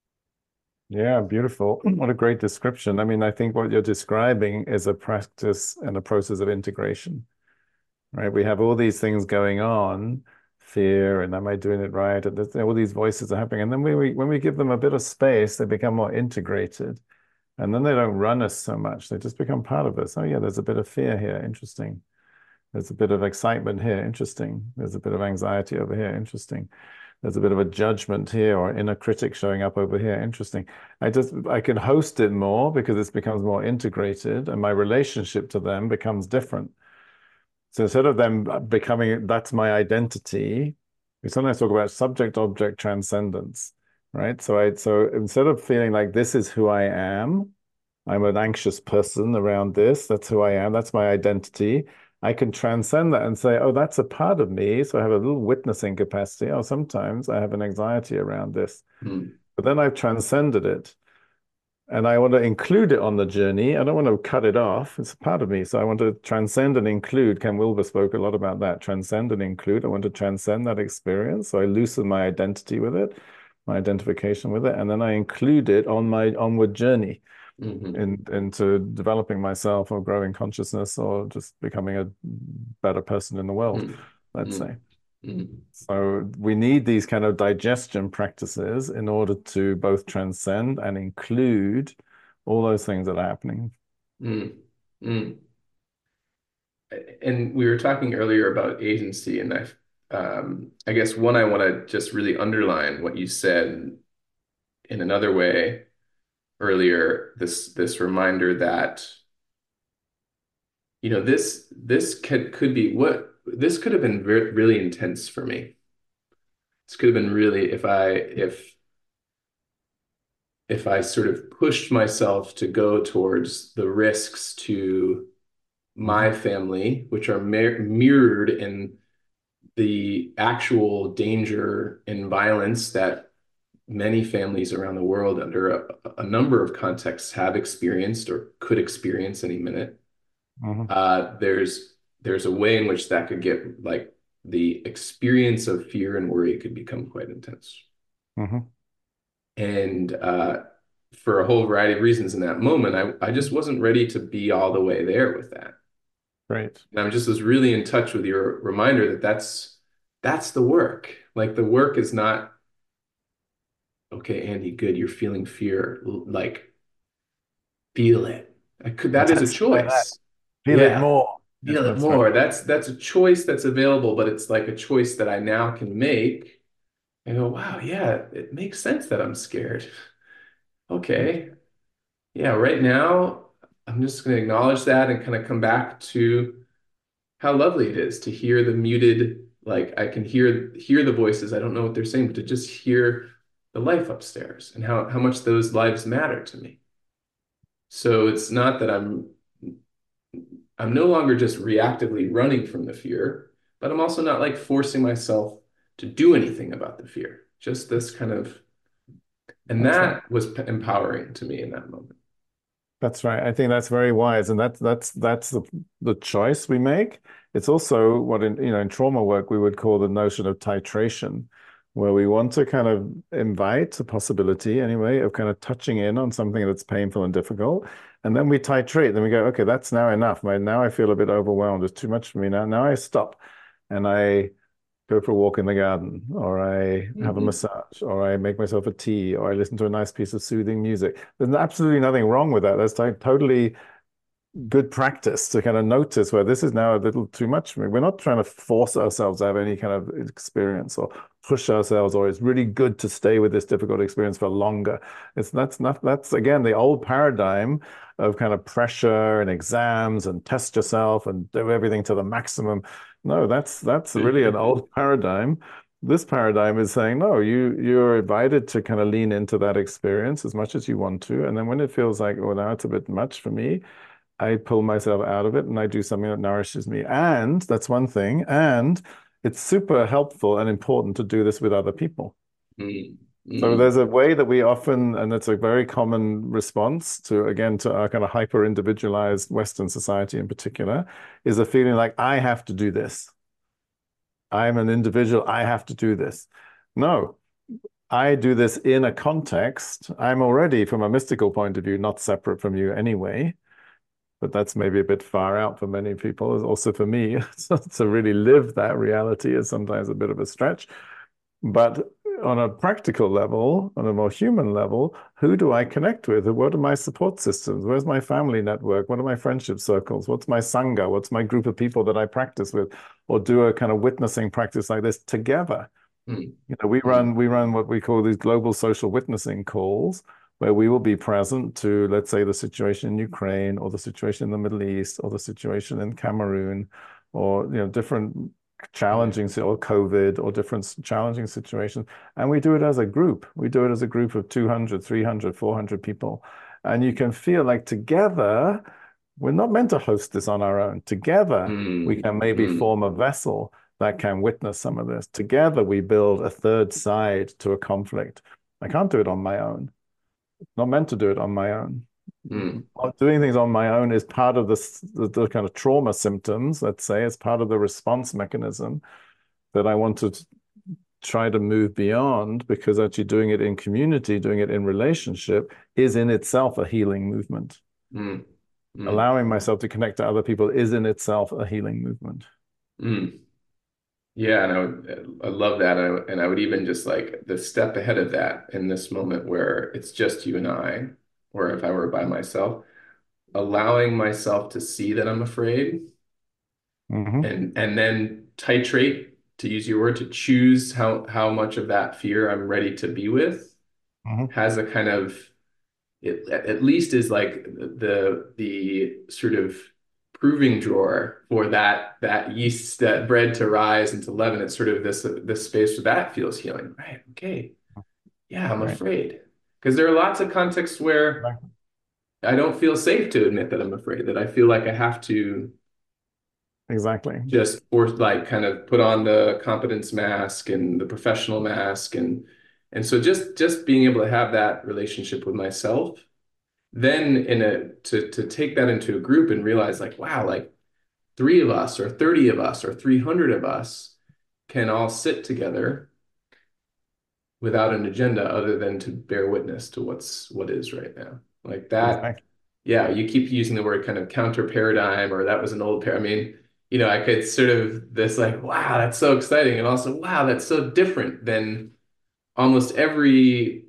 Yeah, beautiful. What a great description. I mean, I think what you're describing is a practice and a process of integration, right? We have all these things going on, fear, and am I doing it right? And all these voices are happening. And then when we give them a bit of space, they become more integrated. And then they don't run us so much. They just become part of us. Oh, yeah, there's a bit of fear here. Interesting. There's a bit of excitement here. Interesting. There's a bit of anxiety over here. Interesting. There's a bit of a judgment here or inner critic showing up over here. Interesting. I can host it more because it becomes more integrated and my relationship to them becomes different. So instead of them becoming, that's my identity, we sometimes talk about subject-object transcendence, right? So instead of feeling like this is who I am, I'm an anxious person around this. That's who I am. That's my identity. I can transcend that and say, oh, that's a part of me. So I have a little witnessing capacity. Oh, sometimes I have an anxiety around this. Mm, But then I've transcended it and I want to include it on the journey. I don't want to cut it off. It's a part of me. So I want to transcend and include. Ken Wilber spoke a lot about that. Transcend and include. I want to transcend that experience. So I loosen my identity with it, my identification with it, and then I include it on my onward journey mhm, into developing myself or growing consciousness or just becoming a better person in the world, mm, let's mm, say. mm, So we need these kind of digestion practices in order to both transcend and include all those things that are happening. mm, mm. And we were talking earlier about agency, and I guess one, I want to just really underline what you said in another way earlier. This reminder that this could be what this could have been really intense for me. This could have been really if I sort of pushed myself to go towards the risks to my Mhm. family, which are mirrored in the actual danger and violence that many families around the world under a number of contexts have experienced or could experience any minute. Mhm. There's a way in which that could get like the experience of fear and worry could become quite intense. Mhm. And for a whole variety of reasons in that moment, I just wasn't ready to be all the way there with that. Great. And I just was really in touch with your reminder that that's the work. Like the work is not, okay, Andy, good, you're feeling fear. Like feel it. That is a Intensify that. choice. Feel it Yeah, more. Yes, feel it that's right. more. That's a choice that's available, but it's like a choice that I now can make and go, wow, yeah, it makes sense that I'm scared. Mm. Okay. Yeah, right now I'm just going to acknowledge that and kind of come back to how lovely it is to hear the muted, like I can hear the voices. I don't know what they're saying, but to just hear the life upstairs and how much those lives matter to me. So it's not that I'm no longer just reactively running from the fear, but I'm also not like forcing myself to do anything about the fear. Just this kind of, and That's right. that was empowering to me in that moment. That's right. I think that's very wise, and that's the choice we make. It's also what in trauma work we would call the notion of titration, where we want to kind of invite a possibility anyway of kind of touching in on something that's painful and difficult, and then we titrate. Then we go, okay, that's now enough. Now I feel a bit overwhelmed. It's too much for me now. Now I stop, and I go for a walk in the garden, or I have a Mhm. massage, or I make myself a tea, or I listen to a nice piece of soothing music. There's absolutely nothing wrong with that. That's like totally good practice to kind of notice where this is now a little too much for me. We're not trying to force ourselves to have any kind of experience or push ourselves, or it's really good to stay with this difficult experience for longer. It's that's again the old paradigm of kind of pressure and exams and test yourself and do everything to the maximum. No, that's really an old paradigm. This paradigm is saying, no, you're invited to kind of lean into that experience as much as you want to. And then when it feels like, oh, now it's a bit much for me, I pull myself out of it and I do something that nourishes me. And that's one thing. And it's super helpful and important to do this with other people. Mm, So mm, there's a way that we often, and it's a very common response to, again, to our kind of hyper individualized Western society in particular, is a feeling like I have to do this. I'm an individual. I have to do this. No, I do this in a context. I'm already, from a mystical point of view, not separate from you anyway. But that's maybe a bit far out for many people. Also for me, so to really live that reality is sometimes a bit of a stretch. But on a practical level, on a more human level, who do I connect with? What are my support systems? Where's my family network? What are my friendship circles? What's my sangha? What's my group of people that I practice with or do a kind of witnessing practice like this together? mm, mm, We run what we call these global social witnessing calls, where we will be present to, let's say, the situation in Ukraine or the situation in the Middle East or the situation in Cameroon, or different yeah. challenging or COVID or different challenging situations. And we do it as a group. We do it as a group of 200, 300, 400 people. And you can feel like together, we're not meant to host this on our own. Together, we Mm, can maybe mm, form a vessel that can witness some of this. Together, we build a third side to a conflict. I can't do it on my own. Not meant to do it on my own. mm, Doing things on my own is part of the kind of trauma symptoms, let's say. It's part of the response mechanism that I want to try to move beyond, because actually doing it in community, doing it in relationship is in itself a healing movement. mm, mm, Allowing myself to connect to other people is in itself a healing movement. mm. Yeah, and I love that. And I would even just like the step ahead of that in this moment where it's just you and I, or if I were by myself, allowing myself to see that I'm afraid Hmm. and then titrate, to use your word, to choose how much of that fear I'm ready to be with Hmm. has a kind of it at least is like the sort of proving drawer for that yeast, that bread to rise and to leaven. It's sort of this space where that feels healing. Right. Okay. Yeah, I'm Right. afraid. Because there are lots of contexts where Right. I don't feel safe to admit that I'm afraid, that I feel like I have to Exactly. just or like kind of put on the competence mask and the professional mask and so just being able to have that relationship with myself, then in a to take that into a group and realize like, wow, like three of us or 30 of us or 300 of us can all sit together without an agenda other than to bear witness to what is right now. Like that, Exactly. yeah, you keep using the word kind of counter paradigm, or that was an old paradigm. I mean, I could sort of this like, wow, that's so exciting, and also, wow, that's so different than almost every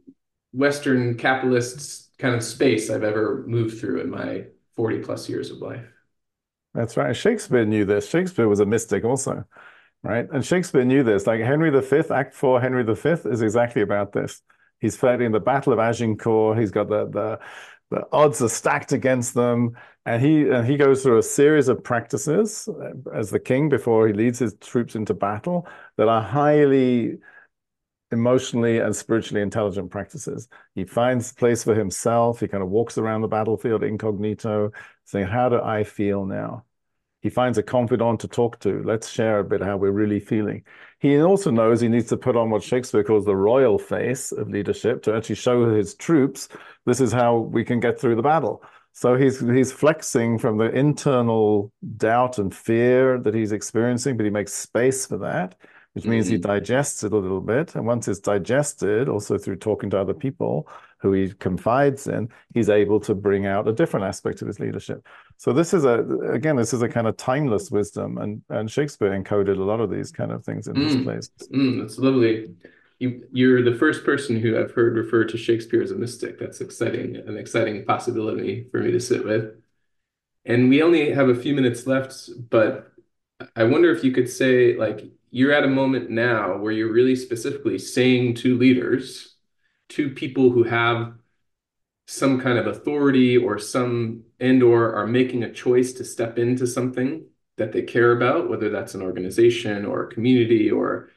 Western capitalist kind of space I've ever moved through in my 40 plus years of life. That's right. Shakespeare knew this. Shakespeare was a mystic also, right? And Shakespeare knew this. Like Henry V, Act 4, Henry V is exactly about this. He's fighting the Battle of Agincourt. He's got the odds are stacked against them, and he goes through a series of practices as the king before he leads his troops into battle that are highly emotionally and spiritually intelligent practices. He finds a place for himself. He kind of walks around the battlefield incognito, saying, "How do I feel now?" He finds a confidant to talk to. Let's share a bit how we're really feeling. He also knows he needs to put on what Shakespeare calls the royal face of leadership to actually show his troops this is how we can get through the battle. So he's flexing from the internal doubt and fear that he's experiencing, but he makes space for that, which means he Mm-hmm. digests it a little bit. And once it's digested, also through talking to other people who he confides in, he's able to bring out a different aspect of his leadership. So this is a kind of timeless wisdom, and Shakespeare encoded a lot of these kind of things in his plays. That's lovely. You're the first person who I've heard refer to Shakespeare as a mystic. That's exciting, an exciting possibility for me to sit with. And we only have a few minutes left, but I wonder if you could say, like, you're at a moment now where you're really specifically saying to leaders, to people who have some kind of authority or some and or are making a choice to step into something that they care about, whether that's an organization or a community or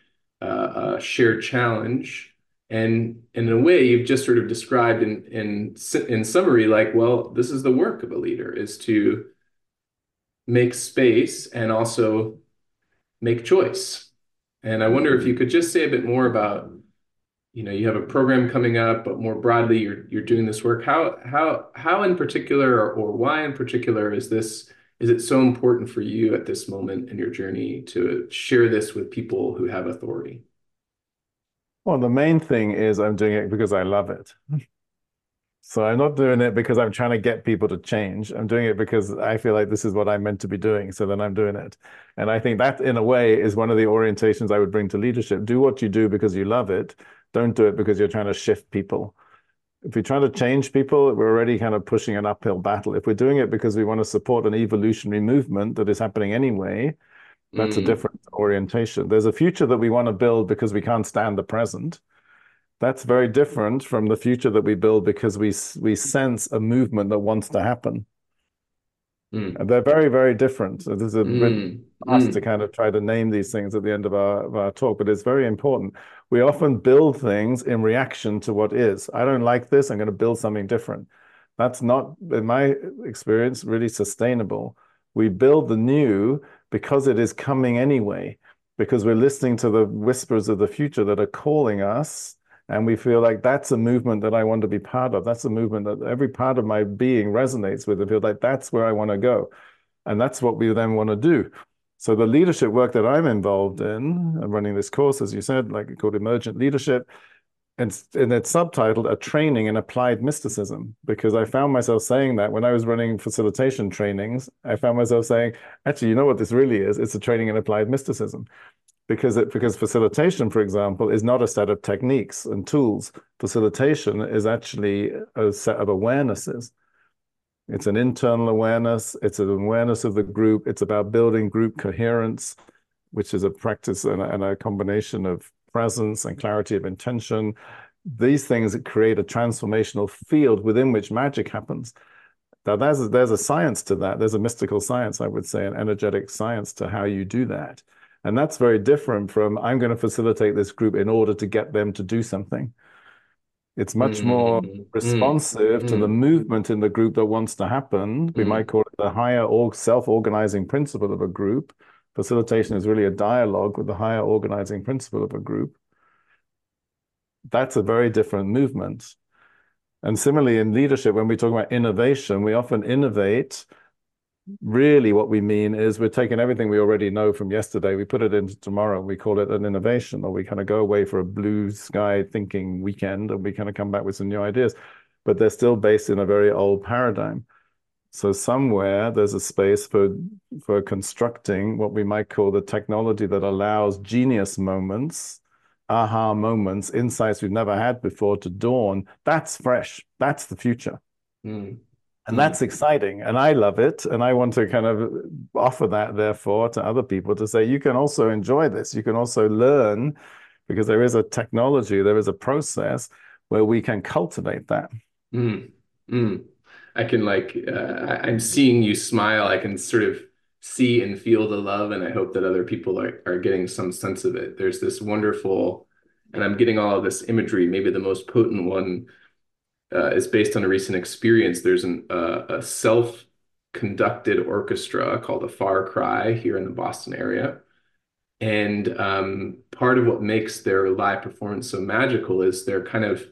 a shared challenge. And in a way, you've just sort of described in summary, like, well, this is the work of a leader, is to make space and also make choice. And I wonder if you could just say a bit more about, you have a program coming up, but more broadly, you're doing this work. How in particular, or why in particular is it so important for you at this moment in your journey to share this with people who have authority? Well, the main thing is I'm doing it because I love it. So I'm not doing it because I'm trying to get people to change. I'm doing it because I feel like this is what I'm meant to be doing. So then I'm doing it. And I think that, in a way, is one of the orientations I would bring to leadership. Do what you do because you love it. Don't do it because you're trying to shift people. If we try to change people, we're already kind of pushing an uphill battle. If we're doing it because we want to support an evolutionary movement that is happening anyway, that's a Mm, different orientation. There's a future that we want to build because we can't stand the present. That's very different from the future that we build because we sense a movement that wants to happen. mm, And they're very, very different. So this is a bit mm, fast to mm, kind of try to name these things at the end of our talk, but it's very important. We often build things in reaction to what is. I don't like this, I'm going to build something different. That's not, in my experience, really sustainable. We build the new because it is coming anyway, because we're listening to the whispers of the future that are calling us. And we feel like that's a movement that I want to be part of. That's a movement that every part of my being resonates with. I feel like that's where I want to go. And that's what we then want to do. So the leadership work that I'm involved in, I'm running this course, as you said, like called Emergent Leadership, and it's subtitled A Training in Applied Mysticism, because I found myself saying that when I was running facilitation trainings, I found myself saying, actually, you know what this really is? It's a training in applied mysticism. Because facilitation, for example, is not a set of techniques and tools. Facilitation is actually a set of awarenesses. It's an internal awareness. It's an awareness of the group. It's about building group coherence, which is a practice and a combination of presence and clarity of intention. These things create a transformational field within which magic happens. Now, there's a science to that. There's a mystical science, I would say, an energetic science to how you do that. And that's very different from I'm going to facilitate this group in order to get them to do something. It's much more mm, mm, responsive to the mm, movement in the group that wants to happen. We might mm, call it the higher self-organizing principle of a group. Facilitation is really a dialogue with the higher organizing principle of a group. That's a very different movement. And similarly, in leadership, when we talk about innovation, we often innovate Really, what we mean is we're taking everything we already know from yesterday, we put it into tomorrow, we call it an innovation, or we kind of go away for a blue sky thinking weekend and we kind of come back with some new ideas. But they're still based in a very old paradigm. So somewhere there's a space for constructing what we might call the technology that allows genius moments, aha moments, insights we've never had before to dawn. That's fresh. That's the future. Mm. And Mm. that's exciting. And I love it. And I want to kind of offer that, therefore, to other people to say, you can also enjoy this. You can also learn because there is a technology, there is a process where we can cultivate that. Mm. Mm. I can like I'm seeing you smile. I can sort of see and feel the love, and I hope that other people are getting some sense of it. There's this wonderful, and I'm getting all of this imagery. Maybe the most potent one is based on a recent experience. There's a self-conducted orchestra called the Far Cry here in the Boston area. And part of what makes their live performance so magical is they're kind of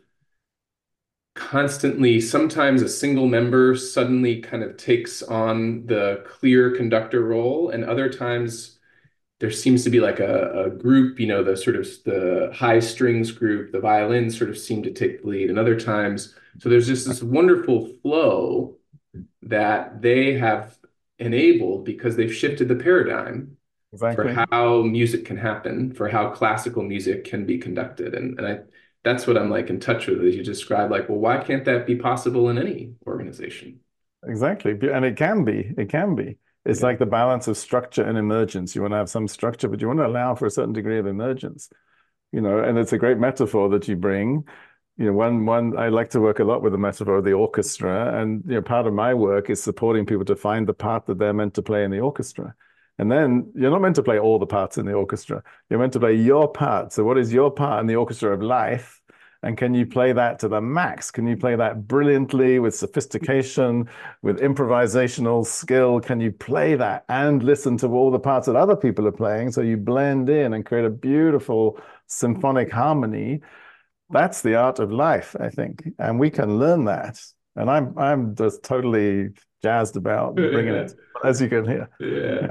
constantly, sometimes a single member suddenly kind of takes on the clear conductor role, and other times there seems to be like a group, the sort of the high strings group, the violins sort of seem to take the lead, and other times, so there's just this wonderful flow that they have enabled because they've shifted the paradigm for Exactly. how music can happen, for how classical music can be conducted. And I that's what I'm like in touch with as you describe, like, well, why can't that be possible in any organization? Exactly. And it can be. It can be. It's Yeah. like the balance of structure and emergence. You want to have some structure, but you want to allow for a certain degree of emergence, and it's a great metaphor that you bring. One I like to work a lot with the metaphor of the orchestra, and part of my work is supporting people to find the part that they're meant to play in the orchestra. And then you're not meant to play all the parts in the orchestra. You're meant to play your part. So what is your part in the orchestra of life? And can you play that to the max? Can you play that brilliantly with sophistication, with improvisational skill? Can you play that and listen to all the parts that other people are playing so you blend in and create a beautiful symphonic harmony? That's the art of life, I think, and we can learn that. And I'm just totally jazzed about bringing Yeah. it, as you can hear. Yeah. Yeah,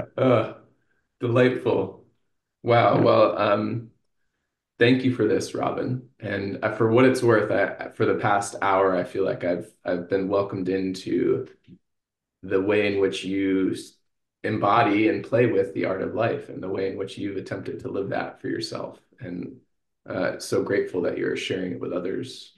Delightful. Wow. yeah, Well, thank you for this, Robin. And for what it's worth, for the past hour, I feel like I've been welcomed into the way in which you embody and play with the art of life, and the way in which you've attempted to live that for yourself. And so grateful that you're sharing it with others.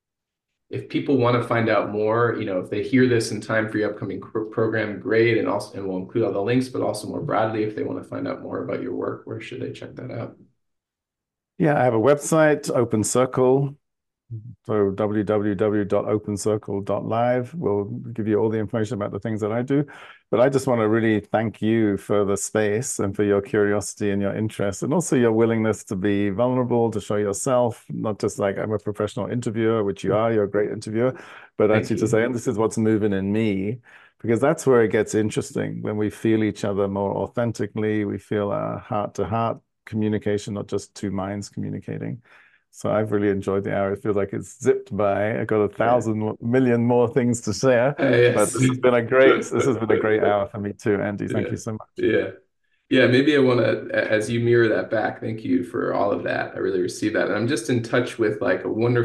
If people want to find out more, if they hear this in time for your upcoming program, great. And we'll include all the links, but also more broadly, if they want to find out more about your work, where should they check that out? yeah. I have a website, Open Circle. So www.opencircle.live will give you all the information about the things that I do. But I just want to really thank you for the space and for your curiosity and your interest, and also your willingness to be vulnerable, to show yourself, not just like I'm a professional interviewer, which you are, you're a great interviewer, but Thank actually to say, you. and this is what's moving in me, because that's where it gets interesting when we feel each other more authentically, we feel a heart to heart communication, not just two minds communicating. So I've really enjoyed the hour. It feels like it's zipped by. I got a Yeah. thousand million more things to share, but Yes. this has been a great hour for me too, Andy. Thank Yeah. you so much. Yeah. Yeah. Maybe I want to, as you mirror that back, thank you for all of that. I really receive that. And I'm just in touch with like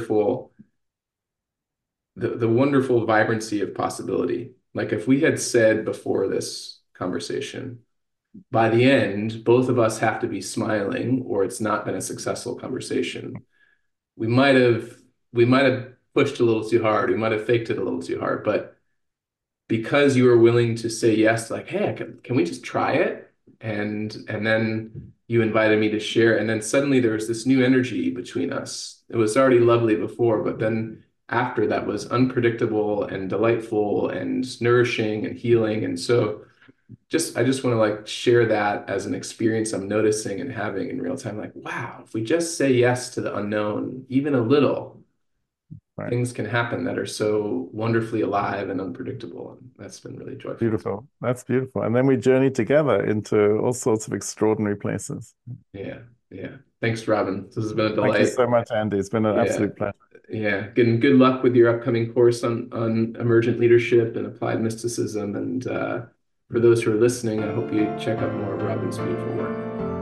the wonderful vibrancy of possibility. Like if we had said before this conversation, by the end, both of us have to be smiling or it's not been a successful conversation. We might have we might have pushed a little too hard. We might have faked it a little too hard, but because you were willing to say yes, like, hey, can we just try it? And then you invited me to share, and then suddenly there was this new energy between us. It was already lovely before, but then after that was unpredictable and delightful and nourishing and healing. And so I just want to like share that as an experience I'm noticing and having in real time. Like, wow, if we just say yes to the unknown, even a little, Right. things can happen that are so wonderfully alive and unpredictable. And that's been really joyful. Beautiful. That's beautiful. And then we journey together into all sorts of extraordinary places. Yeah. Yeah. Thanks, Robin. This has been a Thank you delight. so much, Andy. It's been an Yeah. absolute pleasure. Yeah. Good luck with your upcoming course on emergent leadership and applied mysticism. And for those who are listening, I hope you check out more of Robin's beautiful work.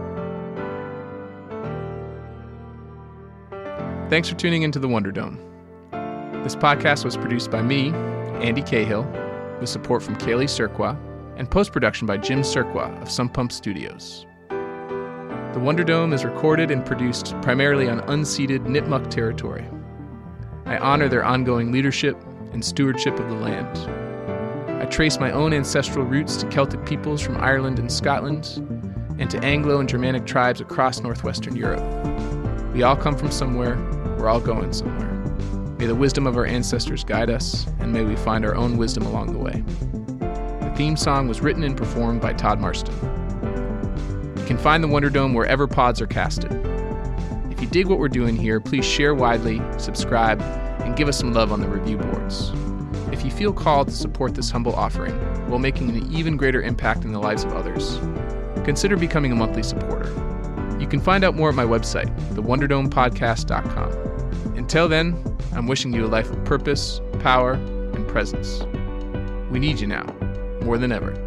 Thanks for tuning into the Wonder Dome. This podcast was produced by me, Andy Cahill, with support from Kaylee Surqua, and post-production by Jim Surqua of Sump Pump Studios. The Wonder Dome is recorded and produced primarily on unceded Nipmuc territory. I honor their ongoing leadership and stewardship of the land. I trace my own ancestral roots to Celtic peoples from Ireland and Scotland, and to Anglo and Germanic tribes across northwestern Europe. We all come from somewhere, we're all going somewhere. May the wisdom of our ancestors guide us, and may we find our own wisdom along the way. The theme song was written and performed by Todd Marston. You can find the Wonder Dome wherever pods are casted. If you dig what we're doing here, please share widely, subscribe, and give us some love on the review boards. If you feel called to support this humble offering while making an even greater impact in the lives of others, consider becoming a monthly supporter. You can find out more at my website, thewonderdomepodcast.com. Until then, I'm wishing you a life of purpose, power, and presence. We need you now, more than ever.